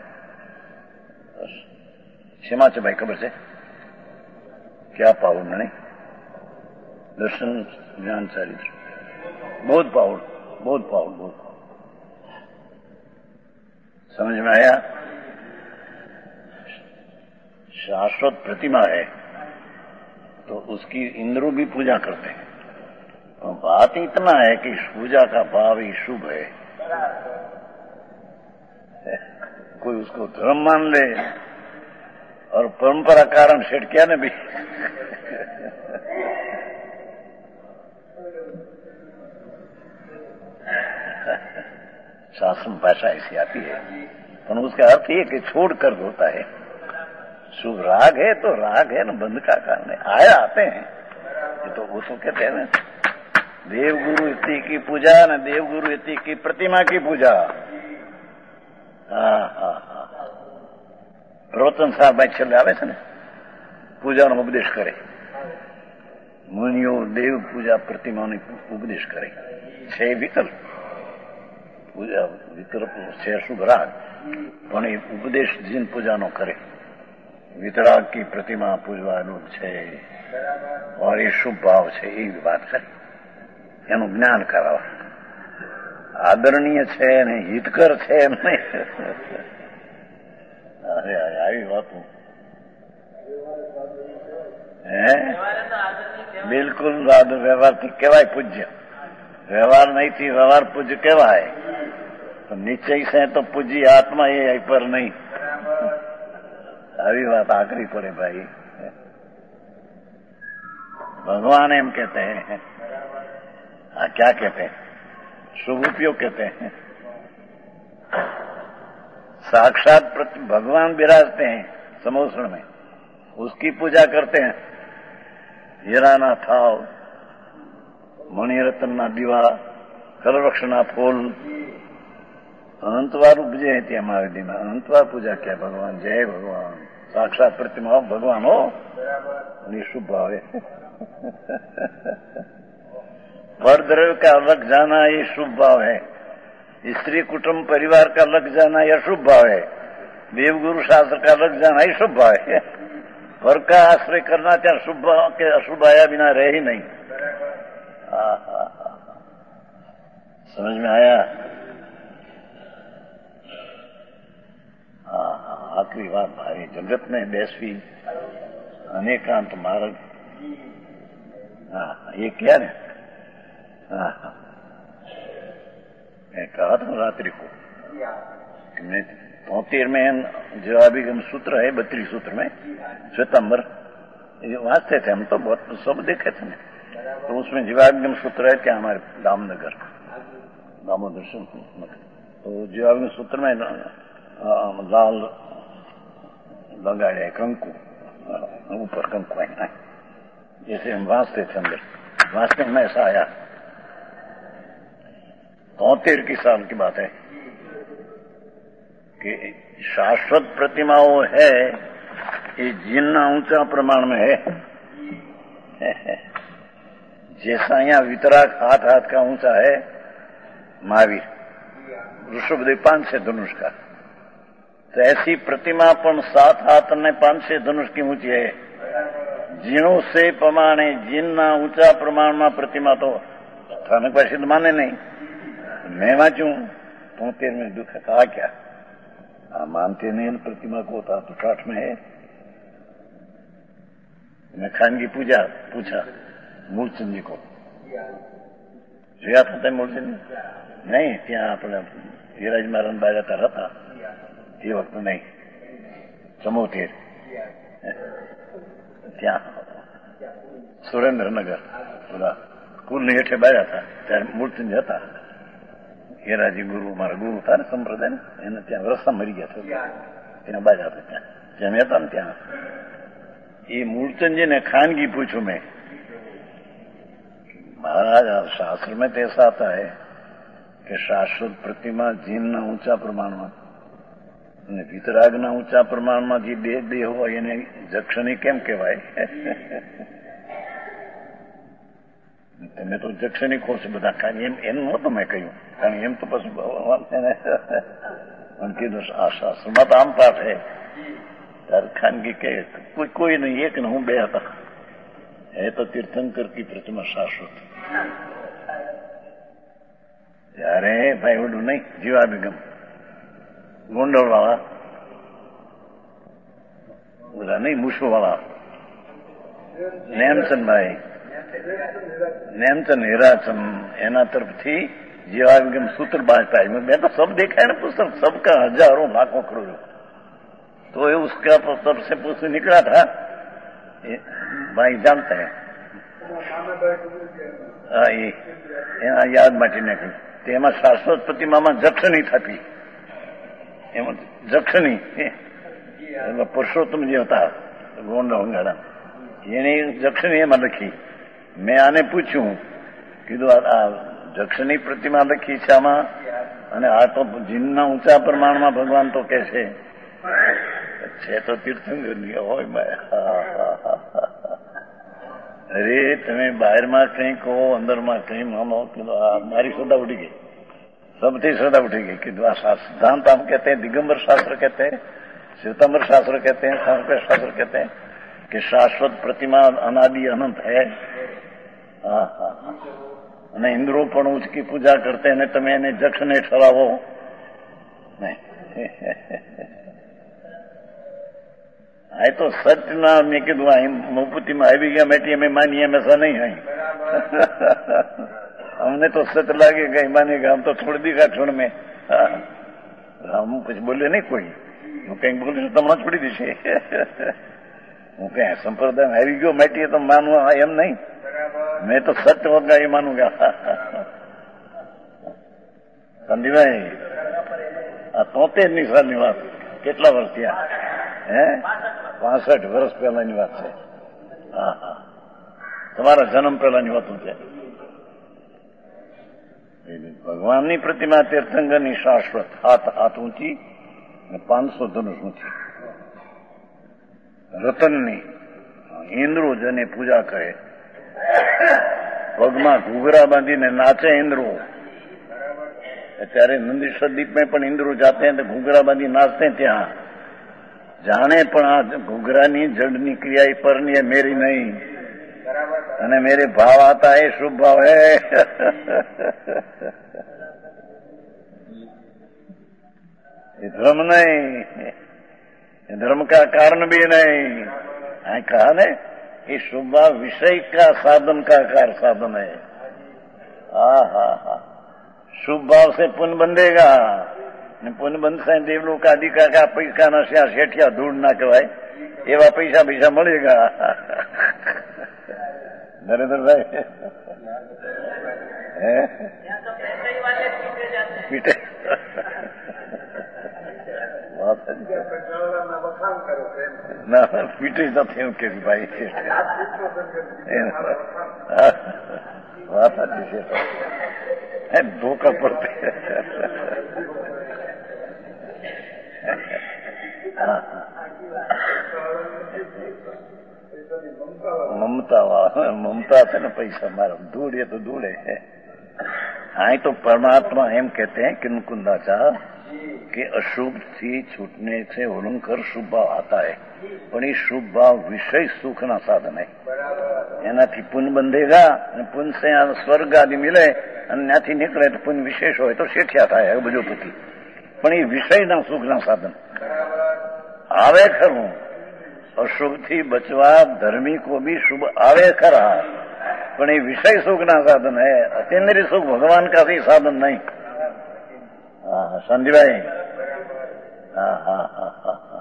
क्षमा से भाई, खबर से क्या पाउड नहीं, दर्शन ज्ञान चारित्र बहुत पाउड, बहुत पाउड, बहुत पाउड। समझ में आया? शाश्वत प्रतिमा है तो उसकी इंद्र भी पूजा करते हैं। तो बात इतना है कि पूजा का भाव ही शुभ है। कोई उसको धर्म मान ले और परंपरा कारण सेठ क्या ने भी शासन भाषा ऐसी आती है, पर उसका अर्थ ये कि छोड़ कर होता है। शुभ राग है तो राग है ना, बंद का कारण है, आया आते हैं। ये तो वो तो कहते हैं ना, देवगुरु इति की पूजा न देवगुरु इति की प्रतिमा की पूजा। प्रवचन साहब भाई छेल्ले आवे छे ने पूजानो उपदेश करे, मुनियो देव पूजा प्रतिमाનો उपदेश करे। छे विकल्प पूजा विकल्प छे शुभ राग, पण એ ઉપદેશ જીન પૂજાનો કરે। વિતરાગ की प्रतिमा પૂજવાનું છે और એ શુભ ભાવ છે એ વાત કરે, એનું જ્ઞાન કરાવવા આદરણીય છે ને હિતકર છે નહીં। અરે આવી વાતો હે બિલકુલ વ્યવહારથી કહેવાય પૂજ્ય, વ્યવહાર નહીંથી વ્યવહાર પૂજ્ય કહેવાય। તો નિશ્ચય છે તો પૂજી આત્મા એ પર નહીં, આવી વાત આકરી પડે ભાઈ। भगवान एम कहते हैं, क्या कहते हैं, शुभ उपयोग कहते हैं। साक्षात भगवान विराजते हैं समोसण में, उसकी पूजा करते हैं। हीराना थाव, मणिरत्न ना दीवा, कलवृक्ष ना फूल, अनंतवार उपजे है ત્યાં મહાવીર अनंतवार पूजा क्या भगवान। जय भगवान, साक्षात प्रतिमा भगवान हो, शुभ भाव है। पर द्रव्य का अलग जाना ये शुभ भाव है, स्त्री कुटुंब परिवार का अलग जाना यह शुभ भाव है, देवगुरु शास्त्र का अलग जाना ही शुभ भाव है। पर का आश्रय करना क्या शुभ भाव के अशुभ आया बिना रहे ही नहीं। समझ में आया? आखिरी बात भाई, जगत में बेसवी अनेकांत मार्ग, ये क्या है? मैं कहा था रात्रि को, 73 में जवाबिगम सूत्र है, 32 सूत्र में श्वेतांबर वाँचते थे हम, तो बहुत सब देखे थे। तो उसमें जवाबिगम सूत्र है क्या हमारे दामनगर दामोदर, तो जवाबिगम सूत्र में लाल लगाड़े कंकु, ऊपर कंकु है, जैसे हम वाँचते थे अंदर, वाँचने में ऐसा आया। 73 की साल की बात है कि शाश्वत प्रतिमाओं है ये जिनना ऊंचा प्रमाण में है। जैसा यहाँ वितराग हाथ हाथ का ऊंचा है महावीर, ऋषभदेव 5 से धनुष का, तो ऐसी प्रतिमा पण 7 हाथ ने 5 से धनुष की ऊंची है। जीणों से प्रमाणे जिनना ऊंचा प्रमाण में प्रतिमा तो स्थानक वासी माने नहीं। मैं वांचू 73 में दुख कहा क्या, मानते नहीं प्रतिमा को, था तो 60 में है। मैं खानगी पूजा पूछा मूलचंद जी को, જોયા था मूलचंद नहीं, ત્યાં આપણે હિરાજ મહારાજ બાજાતા હતા એ વખત નહીં, 74 ત્યાં સુરેન્દ્રનગર કુલની હેઠે બાજા હતા, ત્યારે મૂળચંદ હતા। હીરાજી ગુરુ મારા ગુરુ હતા ને સંપ્રદાય, એને ત્યાં રસ્તા મરી ગયા હતા, ત્યાં બાજા હતા, ત્યાં હતા ને ત્યાં એ મૂળચંદજીને खानगी पूछू मैं, महाराज शास्त्र में तो ऐसा आता है कि शाश्वत प्रतिमा जीनना ऊंचा प्रमाण में અને વિતરાગના ઊંચા પ્રમાણમાં જે દેહ હોય એને જક્ષણી કેમ કહેવાય? તમે તો જક્ષણી કહો છો બધા, કારણ એમ નહોતું મેં કહ્યું, કારણ એમ તો પછી ભગવાન પણ કીધું આ શાસ્ત્રમાં તો આમ પાઠ છે। ત્યારે ખાનગી કહે કોઈ નહીં, એક ને હું 2 હતા, है तो तीर्थंकर की प्रतिमा शाश्वत। ત્યારે ભાઈ ઓલું નહીં જીવાભિગમ ગોંડલ વાળા બોલા નહીં, મૂછોવાળા નેમચંદ હીરાચંદ એના તરફથી जीवागम सूत्र बांटता है। मैं तो सब देखा है ना पुस्तक, सबका हजारों लाखों करोड़ों। तो ये उसका तब से पुस्तक निकला था, भाई जानते हैं याद माटी निकली तेमा शाश्वत प्रतिमा जक्षणी थी, जक्षणी पुरुषोत्तम जी होता गोंड होंगाड़ा एने जक्षणी एम लखी। मैं आने पूछू कीधु જક્ષની પ્રતિમા લખી છે આમાં, અને આ તો જીનના ઊંચા પ્રમાણમાં ભગવાન તો કે છે તો તીર્થંકરની હોય। અરે તમે બહારમાં કઈ કહો, અંદરમાં કઈ માનો, કીધું આ મારી શ્રદ્ધા ઉઠી ગઈ, सबकी श्रद्धा उठी गई। कીધું આ सिद्धांत हम कहते हैं, दिगंबर शास्त्र कहते हैं, श्वेतांबर शास्त्र कहते हैं, सांस्कृतिक शास्त्र कहते हैं कि शाश्वत प्रतिमा अनादि अनंत है। हाँ हाँ, અને ઇન્દ્રો પણ ઉચકી પૂજા કરતે ને તમે એને જક્ષને ઠરાવો નહીં। આ તો સચના મેં કીધું આ મુફતીમાં આવી ગયા મેટી અમે માનીએ હંમેશા નહીં અહીં। અમને તો સચ લાગે કે માનેગા, हम तो छोड़ दी क्षण में। हम कुछ बोले नहीं, कोई હું કંઈક બોલીશ તો હમણાં છોડી દેશે। હું કઈ સંપ્રદાય આવી ગયો મેટીએ તો માનવા એમ નહીં, मैं तो सत्य होगा ये मानूंगा। संदीपभाई आ 73 सालની વાત, કેટલા વર્ષ થયા? 65 વર્ષ પહેલાની વાત છે। હા હા, તમારા જન્મ પહેલાની વાતો છે। ભગવાનની પ્રતિમા તીર્થંકરની શાશ્વત, હાથ ઊંચી અને 500 ધનુષ ઊંચી, રતનની, ઇન્દ્રો જેને પૂજા કરે, પગમાં ઘૂઘરા બાંધીને નાચે ઇન્દ્રો। અત્યારે નંદીશ્વર દીપમાં પણ ઇન્દ્રો જાતે ઘૂઘરા બાંધી નાચતે ત્યાં, જાણે પણ આ ઘૂઘરાની જડની ક્રિયા પરની है, मेरी नहीं। અને मेरे भाव आता है, शुभ भाव है। ये धर्म नहीं, ये धर्म का कारण भी नहीं। कहा ने ये शुभ भाव विषय का साधन का साधन है। हाँ हाँ हाँ, शुभ भाव से पुण्य बंधेगा, पुण्य बंधશે देवलोक आदि का पैसा ना શેઠિયા ધૂળ ના કહેવાય એવા પૈસા મળેગા। નરેન્દ્રભાઈ પીટે ના પીટે નથી એમ કે ભાઈ વાત સાચી છે, ધોકા પડતે। ममता છે ને પૈસા મારા ધૂળે તો ધૂળે। हाँ तो परमात्मा एम कहते हैं कि मुकुंदाचार कि अशुभ थी छूटने से उलंकर शुभ भाव आता है, पर ये शुभ भाव विषय सुख ना साधन है। એનાથી પુण्य બંધેગા અને પુण्य से સ્વર્ગ આદि मिले અને ત્યાંથી નીકળે તો પુण्य વિશેષ હોય તો શેઠિયા થાય અબજોપતિ, પણ એ વિષયના સુખના સાધન આવે ખરું। અશુભથી બચવા ધર્મી કો भी शुभ आवे खरा, પણ એ વિષય સુખના સાધન है, अतीन्द्रिय सुख भगवान का भी साधन नहीं। हाँ संजय भाई, हाँ हाँ हाँ हाँ हाँ,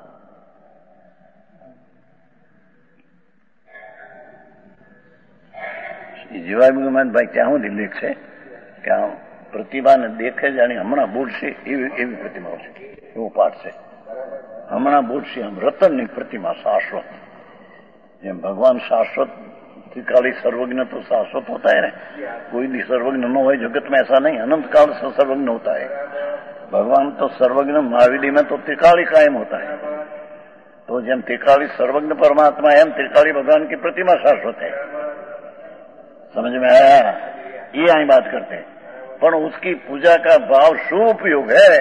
જીવાભિમાન ભાઈ ત્યાં સુધી લેખ છે કે આ પ્રતિભાને દેખે જાણે હમણાં બોલશે એવી પ્રતિમાઓ છે, એવો પાઠ છે। હમણાં બોલશે આમ રતનની પ્રતિમા શાશ્વત, જેમ ભગવાન શાશ્વત त्रिकाली सर्वज्ञ तो शाश्वत होता है ना, कोई भी सर्वज्ञ न हो जगत में, ऐसा नहीं, अनंत काल से सर्वज्ञ होता है। भगवान तो सर्वज्ञ महावीर में तो त्रिकाली कायम होता है। तो जब त्रिकाली सर्वज्ञ परमात्मा है, हम त्रिकाली भगवान की प्रतिमा शाश्वत है। समझ में आया? ये आई बात करते हैं, पर उसकी पूजा का भाव शुभ उपयोग है।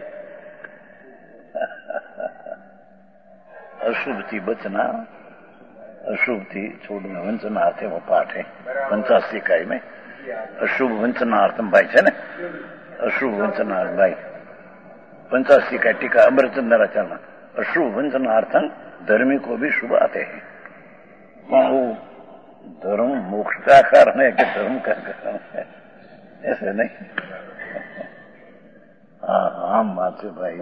अशुभ थी बचना, अशुभ थी छोड़ना, वंचनार्थ वो पाठ है 85 इकाई में। अशुभ वंचनार्थम भाई है ना, अशुभ वंचनार्थ भाई 85 इकाई टीका अमरचंद्राचार्य। अशुभ वंचनार्थम धर्मी को भी शुभ आते हैं, पर वो धर्म मोक्ष का कारण है कि धर्म का कारण है, ऐसे नहीं। हाँ, आम बात है भाई।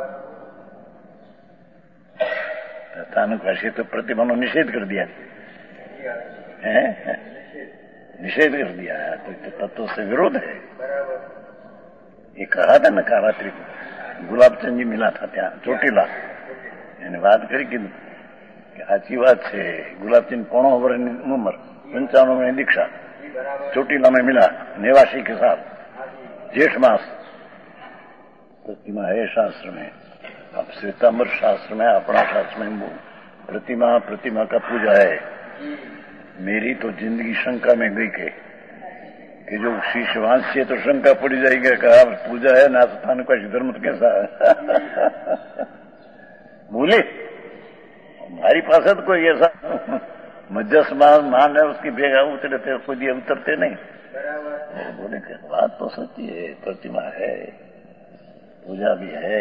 तानुकाशी तो प्रतिमा नो निषेध कर दिया है, निषेध कर दिया है, तो तत्व से विरोध है। ये कहा था न कारात्रि को, गुलाबचंद जी मिला था ત્યાં ચોટીલા, એને વાત કરી કે સાચી વાત છે, गुलाबचंद 15 वर्ष की उम्र, 95 में दीक्षा, ચોટીલા में मिला नेवासी के साथ, जेठ मास। प्रतिमा है शास्त्र में, अब श्वेतांबर शास्त्र में, अपना शास्त्र में प्रतिमा का पूजा है। मेरी तो जिंदगी शंका में गई कि जो शीश वांच है तो शंका पड़ी जाएगी, कहा पूजा है ना स्थान का धर्म तो कैसा है। बोले हमारी पास तो कोई ऐसा मजस मान है उसकी बेगा उतरे थे, खुद ये उतरते नहीं। बोले कि बात तो सच्ची है, प्रतिमा है, पूजा भी है।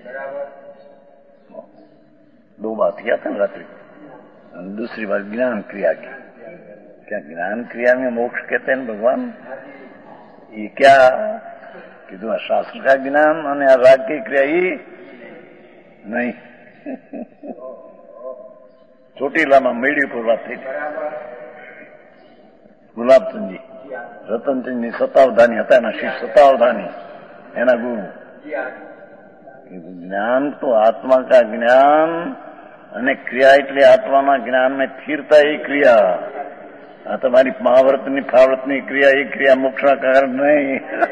दो बात किया था रात्रि, दूसरी बात ज्ञान क्रिया की। क्या ज्ञान क्रिया में मोक्ष कहते हैं भगवान? ये क्या कि तुम शास्त्र का ज्ञान और राग की क्रिया ही नहीं। ચોટીલામાં મેળી પર વાત થઈ, ગુલાબચંદ जी, રતનચંદની સતાવધાની હતા, એના શિષ્ય સતાવધાની, એના ગુરુ। જ્ઞાન તો આત્મા का જ્ઞાન અને ક્રિયા એટલે આત્માના જ્ઞાનમાં સ્થિરતા એ ક્રિયા। આ તમારી મહાવ્રતની ફાવ્રતની ક્રિયા એ ક્રિયા મોક્ષના કારણ નહીં।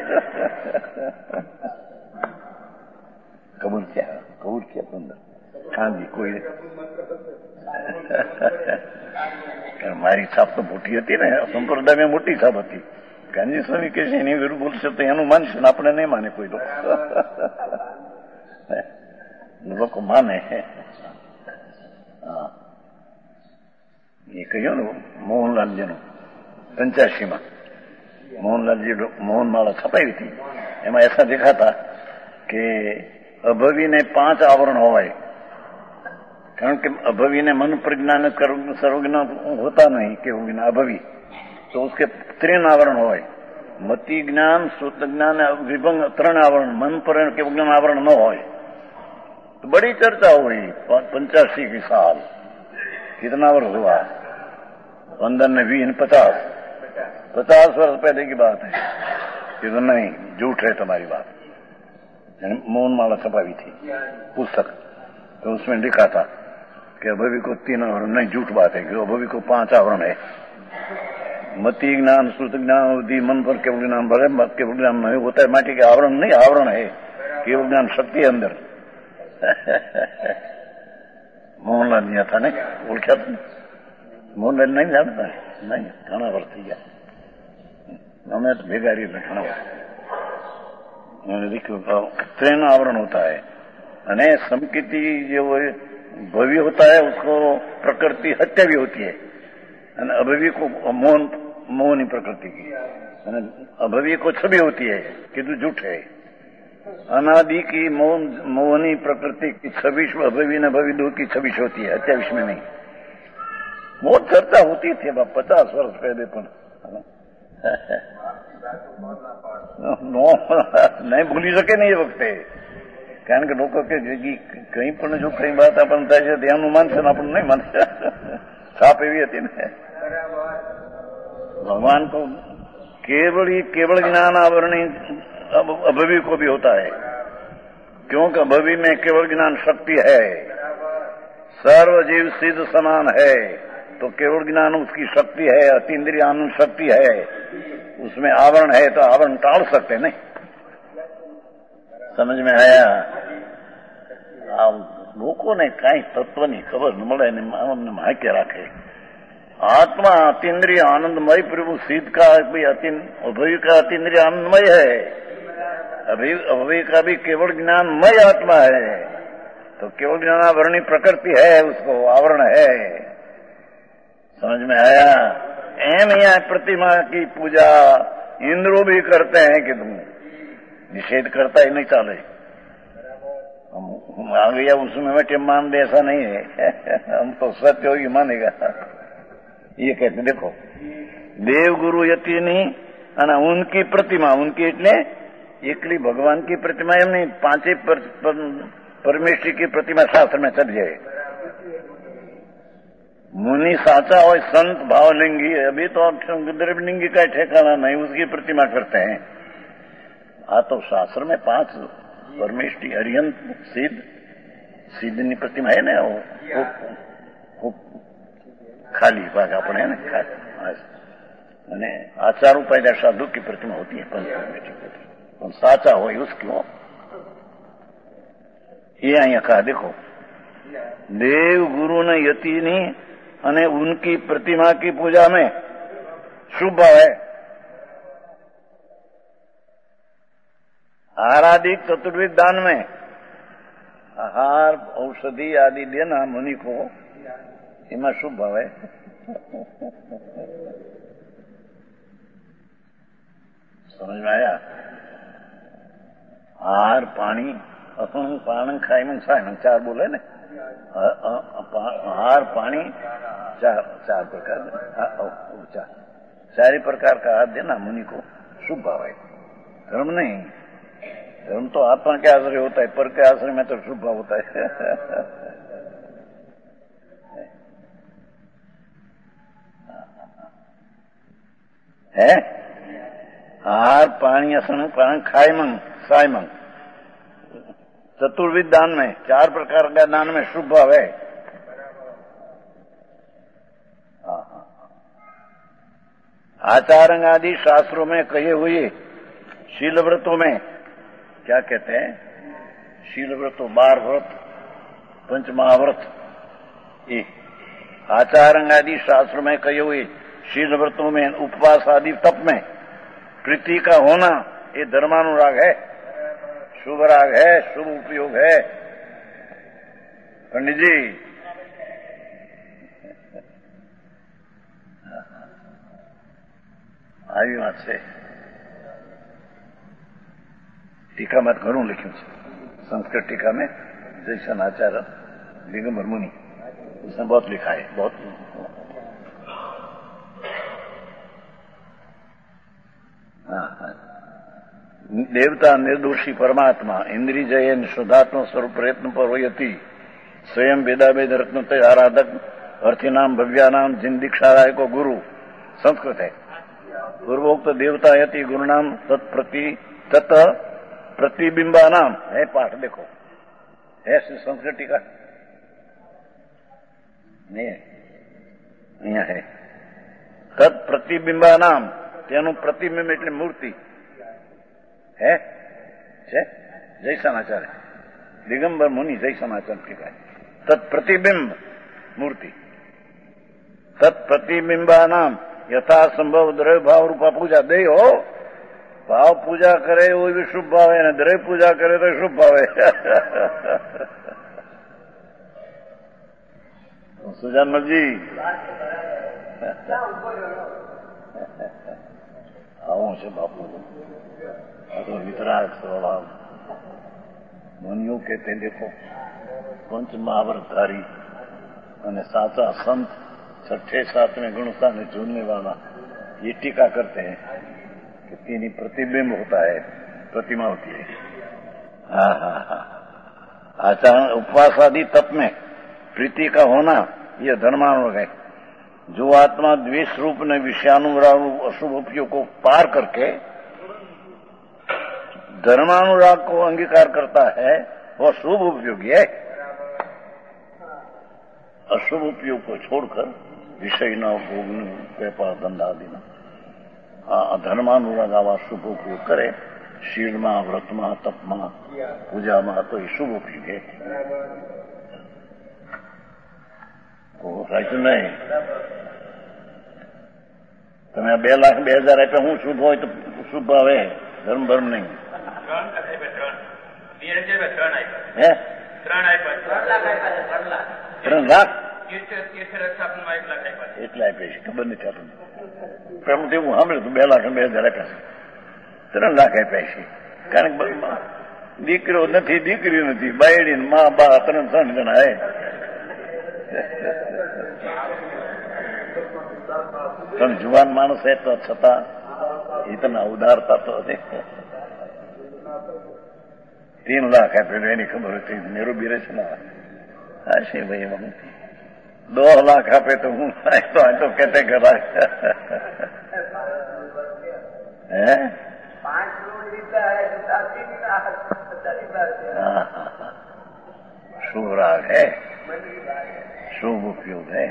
કબૂલ किया અંદર। हाँ जी, कोई મારી છાપ તો મોટી હતી ને, સંપ્રદાયમાં મોટી છાપ હતી। ગાંધી સ્વામી કહે છે એની વિરુદ્ધ બોલશે તો એનું માનશે ને આપણે નહીં માને કોઈ લોકો માને। હા, એ કહ્યું ને મોહનલાલજીનું 85 મોહનલાલજી મોહનમાળા છપાઈ थी, એમાં ऐसा देखा था कि अभवी ने 5 आवरण होवाय, कारण के अभवी ने मन प्रज्ञान सर्वज्ञान होता नहीं, केवल ज्ञान अभवी, तो उसके 3 आवरण होवाय, मति ज्ञान, श्रुत ज्ञान, विभंग 3 आवरण, मन पर केवल ज्ञान आवरण न होय। तो बड़ी चर्चा हुई 85 की साल, कितना वर्ष हुआ? 15 ने 20 50 वर्ष पहले की बात है। ये तो नहीं, झूठ है तुम्हारी बात। मोहनमाला छपाई थी पुस्तक, तो उसमें लिखा था कि अभवी को 3 आवरण, नहीं झूठ बात है कि अभवी को 5 आवरण है, मति ज्ञान, श्रुत ज्ञान, बुद्धि, मन पर केवल ज्ञान भले, केवल ज्ञान नहीं होता है, माटी के आवरण नहीं, आवरण है केवल ज्ञान शक्ति अंदर। मोहनलाल जी था नहीं, ओळख्या मोहनलाल नहीं जानता है? नहीं, घना वर्ष थी गया, हमें तो भेगा रही घना वर्ष। उन्होंने लिखा 3 आवरण होता है, अने समकिति जो भव्य होता है उसको प्रकृति हत्या भी होती है, अभवी को मोहनी प्रकृति की, अभवी को छवि होती है कि तू झूठ है। अनादि की मोहनी प्रकृति की 26 अभवी न भवी 2 की 26 होती है, 28 में नहीं। बहुत चर्चा होती थी 50 वर्ष पहले, पर नहीं भूली सके नहीं ये वक्त, कारण के लोग के कहीं पर जो कई बात अपन થાય છે ધ્યાનનું માનશે ને આપણને નહીં માનશે। છાપ એવી હતી ને, भगवान को केवल ज्ञान आवरणी अभवी को भी होता है, क्योंकि अभवी में केवल ज्ञान शक्ति है, सर्व जीव सिद्ध समान है, तो केवल ज्ञान उसकी शक्ति है, अतीन्द्रिय आनंद शक्ति है, उसमें आवरण है तो आवरण टाल सकते नहीं। समझ में आया? लोगों ने कई तत्व नहीं खबर न મળે ને માકે રાખે। आत्मा अतीन्द्रिय आनंदमय प्रभु सिद्ध का भी अभवी का अतीन्द्रिय आनंदमय है, अभवी का भी केवल ज्ञानमय आत्मा है, तो केवल ज्ञानावरणी प्रकृति है, उसको आवरण है। समझ में आया? एम यहाँ प्रतिमा की पूजा इंद्रो भी करते हैं कि तुम निषेध करता ही नहीं चाले। आ गया उसमें बैठे मान दे, ऐसा नहीं है। हम तो सत्य होगी मानेगा। ये कहते देखो, देव गुरु यति नहीं અને उनकी प्रतिमा, उनकी એટલે એકલી ભગવાન की प्रतिमा એમ नहीं, पांचे परमेश्वरी की प्रतिमा शास्त्र में चल जाए। मुनि साचा हो, संत भावलिंगी, अभी तो द्रवलिंगी का ठिकाना नहीं, उसकी प्रतिमा करते हैं। तो शास्त्र में 5 परमेश्वरी हरियंत सिद्धની प्रतिमा है ना, वो खाली भाग अपने है ना, અને આચાર ઉપાય साधु की प्रतिमा होती है पंच साचा हो उसकी हो। ये અહીંયા कहा देखो, देव गुरु ने यति नहीं અને उनकी प्रतिमा की पूजा में शुभ भाव है। आराधिक चतुर्विध दान में आहार औषधि आदि देना मुनि को, इमा शुभ भाव है। समझ में आया? आहार पानी असण पान खाई में साय 4 बोले ने, आहार पानी 4 प्रकार, 4 प्रकार का आहार देना मुनि को शुभ भाव है। धर्म नहीं, धर्म तो आत्मा के आश्रय होता है, पर के आश्रय में तो शुभ भाव होता है। है आहार पानी असण पान खाए मंग साय मंग, चतुर्विध दान में 4 प्रकार का दान में शुभ भाव है। आचार आदि शास्त्रों में कहे हुए शील व्रतों में क्या कहते हैं? शील व्रतों 12 व्रत, पंच महाव्रत। ये आचार आदि शास्त्रों में कहे हुए शील व्रतों में, उपवास आदि तप में प्रीति का होना, ये धर्मानुराग है, शुभ राग है, शुभ उपयोग है। पंडित जी આવી વાત છે। टीका में घणું लिख्યું છે, संस्कृत टीका में जयसन आचार्य दिगंबर मुनि, उसने बहुत लिखा है, बहुत। देवता निर्दोषी परमात्मा इंद्रिय जयन शुद्धात्म स्वरूप प्रयत्न पर होती स्वयं वेदावेद रत्न आराधक अर्थी नाम भव्या नाम जिन दीक्षा राय को गुरु संस्कृत है। पूर्वोक्त देवता यति गुरु नाम तत् प्रतिबिंबा नाम है। पाठ देखो है संस्कृत टीका नहीं है, અહીંયા है तत् प्रतिबिंबा नाम, તેનું પ્રતિબિંબ એટલે મૂર્તિ है जयसनाचार्य दिगंबर मुनि जयसनाचार्य टीका है। तत्प्रतिबिंब मूर्ति, तत्प्रतिबिंबा नाम यथा संभव द्रव्य भाव रूपा पूजा दे हो। भाव पूजा करे वो भी शुभ भाव है, द्रव्य पूजा करे तो शुभ भाव है। सुजानमल जी આવું છે બાપુ, આ તો વિતરાગ સ્વભાવ। मुनियों कहते देखो, पंच महाव्रतधारी અને साचा संत 6ठे 7वें गुणता में जोड़ने वाला ये टीका करते हैं कि तीन प्रतिबिंब होता है, प्रतिमा होती है। आचार उपवास आदि तप में प्रीति का होना यह धर्मानुराग है। जो आत्मा द्वेष रूप ने विषयानुराग अशुभ उपयोग को पार करके धर्मानुराग को अंगीकार करता है, वह शुभ उपयोगी है। अशुभ उपयोग को छोड़कर विषय न भोग व्यापार धंधा आदि न धर्मानुराग आवा शुभ उपयोग करे, शील में व्रत में तप में पूजा में, तो ये शुभ उपयोग है। સાચું નહીં? તમે 2,02,000 આપ્યા, હું શુભ હોય તો શુભ આવે, ધર્મ ધર્મ નહીં। હે 3 લાખ એટલા આપ્યા છે, ખબર નથી આપણને। પેલું તો એવું સાંભળ્યું હતું 2,02,000 આપ્યા છે, 3 લાખ આપ્યા છે। કારણ કે દીકરો નથી, દીકરી નથી, બાયડી મા બા 3 જણા હે. પણ જુવાન માણસ હે તો છતાં ઇતના ઉદારતા તો દેખો. 3 લાખ આપે એની ખબર હતી. મેરું બીરે છે ને હશે ભાઈ, હું 2 લાખ આપે તો હું તો કેતે કરા હે. शुभ राग है, शुभ उपयोग है.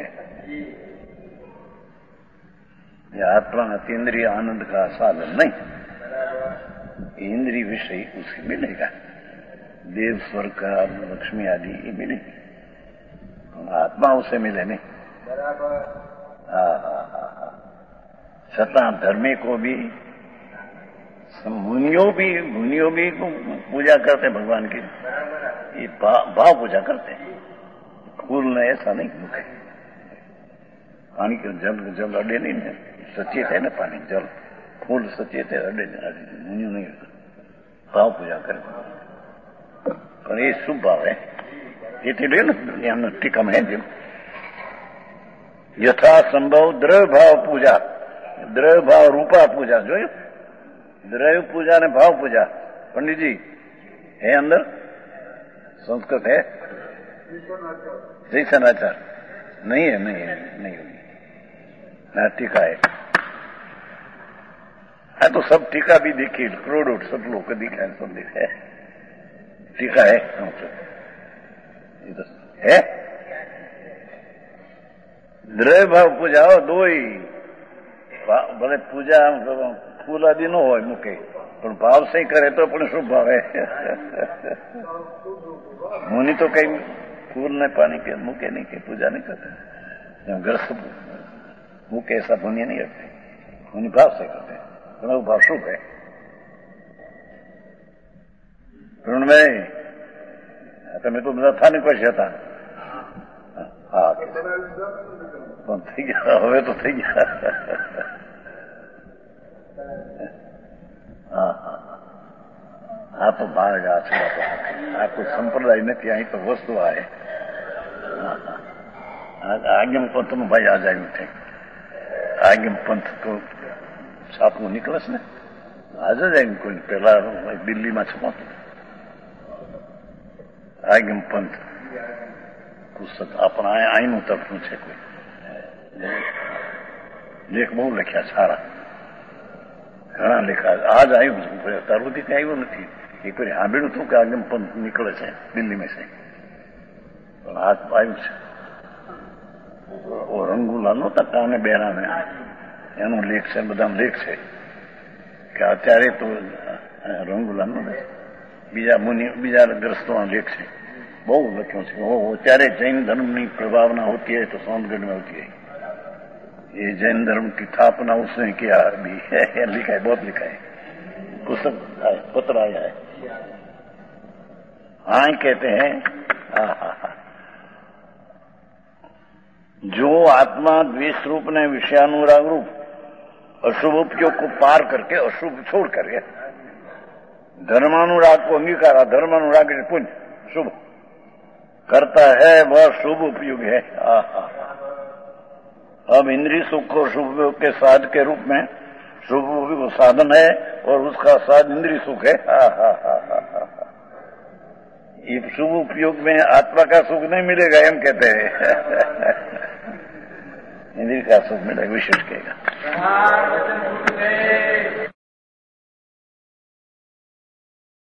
ये आत्मा अतीन्द्रिय आनंद का साधन नहीं, इंद्रिय विषय उसे मिलेगा. देव स्वर्ग का लक्ष्मी आदि ये मिलेगी, आत्मा उसे मिले नहीं. छता धर्मी को भी, मुनियों भी पूजा करते भगवान की, ये भाव पूजा करते हैं. फूल ने ऐसा नहीं मुखे. पानी के जल अडे नहीं ने, सचेत है ना पानी जल, फूल सचेत है अडे मुनियों नहीं, भाव पूजा करे. पर ये शुभ भाव है. ये दुनिया में टीका में है यथा संभव द्रव्य भाव पूजा, द्रव्य भाव रूपा पूजा. जो द्रव्य पूजा ने भाव पूजा. पंडित जी है अंदर, संस्कृत है, आचार नहीं है, नहीं होगी. टीका है. हाँ तो सब टीका भी देखी, करोड़ों सब लोग को दिखा है, सब दिखा है. टीका है है. द्रव्य भाव पूजा हो दो ही. भले पूजा फूल आदि न हो मुके, पर भाव से करे तो अपने शुभ भाव है. मुनि तो कहीं फूल ने पानी के मुके नहीं के पूजा नहीं करते. ग्रस्त मुके ऐसा पुण्य नहीं रखते, मुनि भाव से करते हैं. वो भाव शुभ है. તમે તો બધા થાને કોઈ હતા. હા પણ થઈ ગયા, હવે તો થઈ ગયા. આ તો ભાગ આ છે, આ કોઈ સંપ્રદાય નથી, અહીં તો વસ્તુ આવે. આગમ પંથનું ભાઈ આજ આવ્યું છે. આગમ પંથ તો 7મું નીકળે છે ને, આજ જ આવ્યું. કોઈ પેલા દિલ્હીમાં છપાતું આગમ પંથ પુસ્તક આપણા અહીંનું તરફનું છે. કોઈ લેખ બહુ લખ્યા સારા, ઘણા લેખા. આજ આવ્યું, ત્યાર સુધી ત્યાં આવ્યું નથી. એ કોઈ સાંભળ્યું હતું કે આગમ પંથ નીકળે છે દિલ્હીમાં છે, પણ આજ આવ્યું છે. રંગુલા નહોતા કાને બેરાને, એનો લેખ છે, બધા લેખ છે કે અત્યારે તો રંગુલા નો બીજા ગ્રस्तों लेख છે, બહુ લખ્યો છે. અત્યારે જૈન ધર્મની પ્રભાવના होती है तो सोनगढ़ में होती है. ये जैन धर्म की स्थापना उसने किया भी है, लिखा है, बहुत लिखा है. पुस्तक पत्र आया है. हाँ कहते हैं जो आत्मा द्वेष रूप ने विषयानुराग रूप अशुभ उपयोग को पार करके अशुभ छोड़ करके धर्मानुराग को अंगीकारा, धर्मानुराग पुण्य शुभ करता है, वह शुभ उपयोग है. अब इंद्रिय सुख को शुभ उपयोग के साध के रूप में शुभ उपयोग साधन है और उसका साध इंद्रिय सुख है. ये शुभ उपयोग में आत्मा का सुख नहीं मिलेगा, एम कहते हैं. इंद्रिय का सुख मिलेगा, विशेष कहेगा.